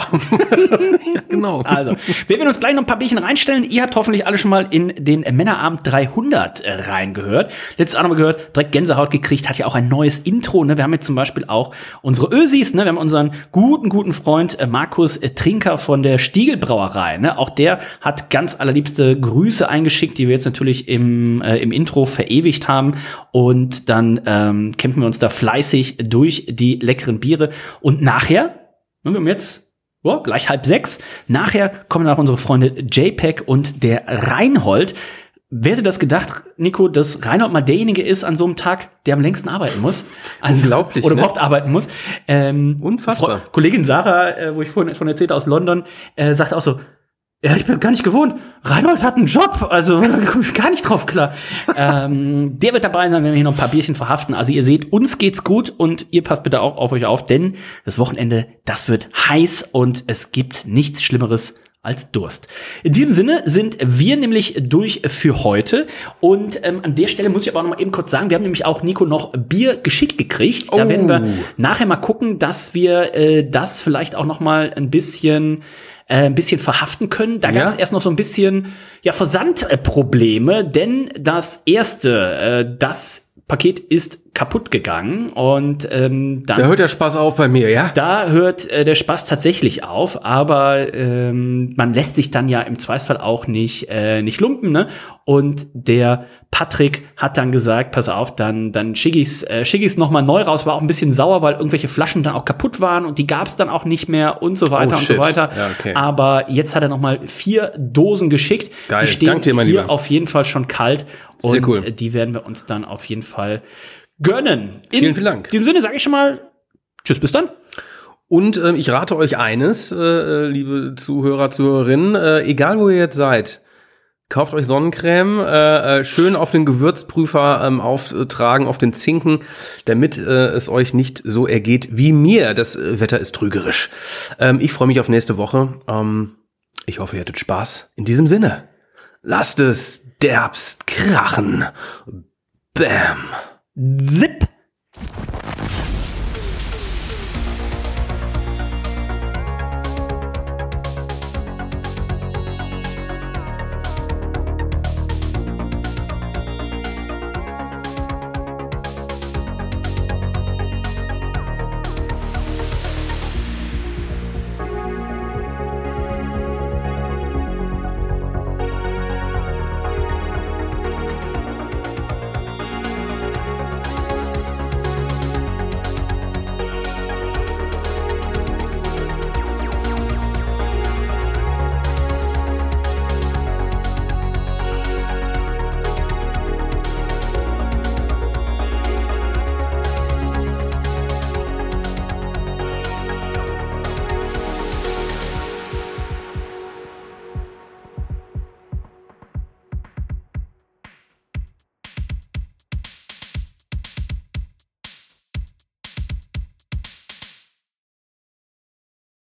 ja genau. Also, wir werden uns gleich noch ein paar Bierchen reinstellen. Ihr habt hoffentlich alle schon mal in den Männerabend dreihundert äh, reingehört. Letztes Mal gehört, direkt Gänsehaut gekriegt, hat ja auch ein neues Intro. Ne? Wir haben jetzt zum Beispiel auch unsere Ösis. Ne? Wir haben unseren guten, guten Freund äh, Markus äh, Trinker von der Stiegelbrauerei. Ne? Auch der hat ganz allerliebste Grüße eingeschickt, die wir jetzt natürlich im, äh, im Intro verewigt haben. Und dann ähm, kämpfen wir uns da fleißig durch die leckeren Biere. Und nachher, wir haben jetzt oh, gleich halb sechs. Nachher kommen auch unsere Freunde JPEG und der Reinhold. Wer hätte das gedacht, Nico, dass Reinhold mal derjenige ist an so einem Tag, der am längsten arbeiten muss? Also, unglaublich, oder ne? überhaupt arbeiten muss. Ähm, Unfassbar. Frau, Kollegin Sarah, äh, wo ich vorhin von erzählte aus London, äh, sagte auch so, ja, ich bin gar nicht gewohnt. Reinhold hat einen Job, also da komme ich gar nicht drauf klar. ähm, der wird dabei sein, wenn wir hier noch ein paar Bierchen verhaften. Also ihr seht, uns geht's gut und ihr passt bitte auch auf euch auf, denn das Wochenende, das wird heiß und es gibt nichts Schlimmeres als Durst. In diesem Sinne sind wir nämlich durch für heute und ähm, an der Stelle muss ich aber auch noch mal eben kurz sagen, wir haben nämlich auch Nico noch Bier geschickt gekriegt. Da oh. werden wir nachher mal gucken, dass wir äh, das vielleicht auch noch mal ein bisschen Äh, ein bisschen verhaften können. Da ja. gab es erst noch so ein bisschen ja Versandprobleme, denn das erste, äh, das Paket ist kaputt gegangen und ähm, dann... Da hört der Spaß auf bei mir, ja? Da hört äh, der Spaß tatsächlich auf, aber ähm, man lässt sich dann ja im Zweifelsfall auch nicht, äh, nicht lumpen, ne? Und der Patrick hat dann gesagt, pass auf, dann, dann schicke ich's, äh, schick ich's nochmal neu raus, war auch ein bisschen sauer, weil irgendwelche Flaschen dann auch kaputt waren und die gab's dann auch nicht mehr und so weiter Oh, und shit. so weiter. Ja, okay. Aber jetzt hat er nochmal vier Dosen geschickt. Geil. Die stehen Dank dir, mein hier Lieber. auf jeden Fall schon kalt Sehr und cool. die werden wir uns dann auf jeden Fall gönnen. In Vielen, vielen Dank. In dem Sinne sage ich schon mal tschüss, bis dann. Und ähm, ich rate euch eines, äh, liebe Zuhörer, Zuhörerinnen, äh, egal wo ihr jetzt seid, kauft euch Sonnencreme, äh, äh, schön auf den Gewürzprüfer ähm, auftragen, auf den Zinken, damit äh, es euch nicht so ergeht wie mir. Das äh, Wetter ist trügerisch. Ähm, ich freue mich auf nächste Woche. Ähm, ich hoffe, ihr hattet Spaß. In diesem Sinne, lasst es derbst krachen. Bam. Zip.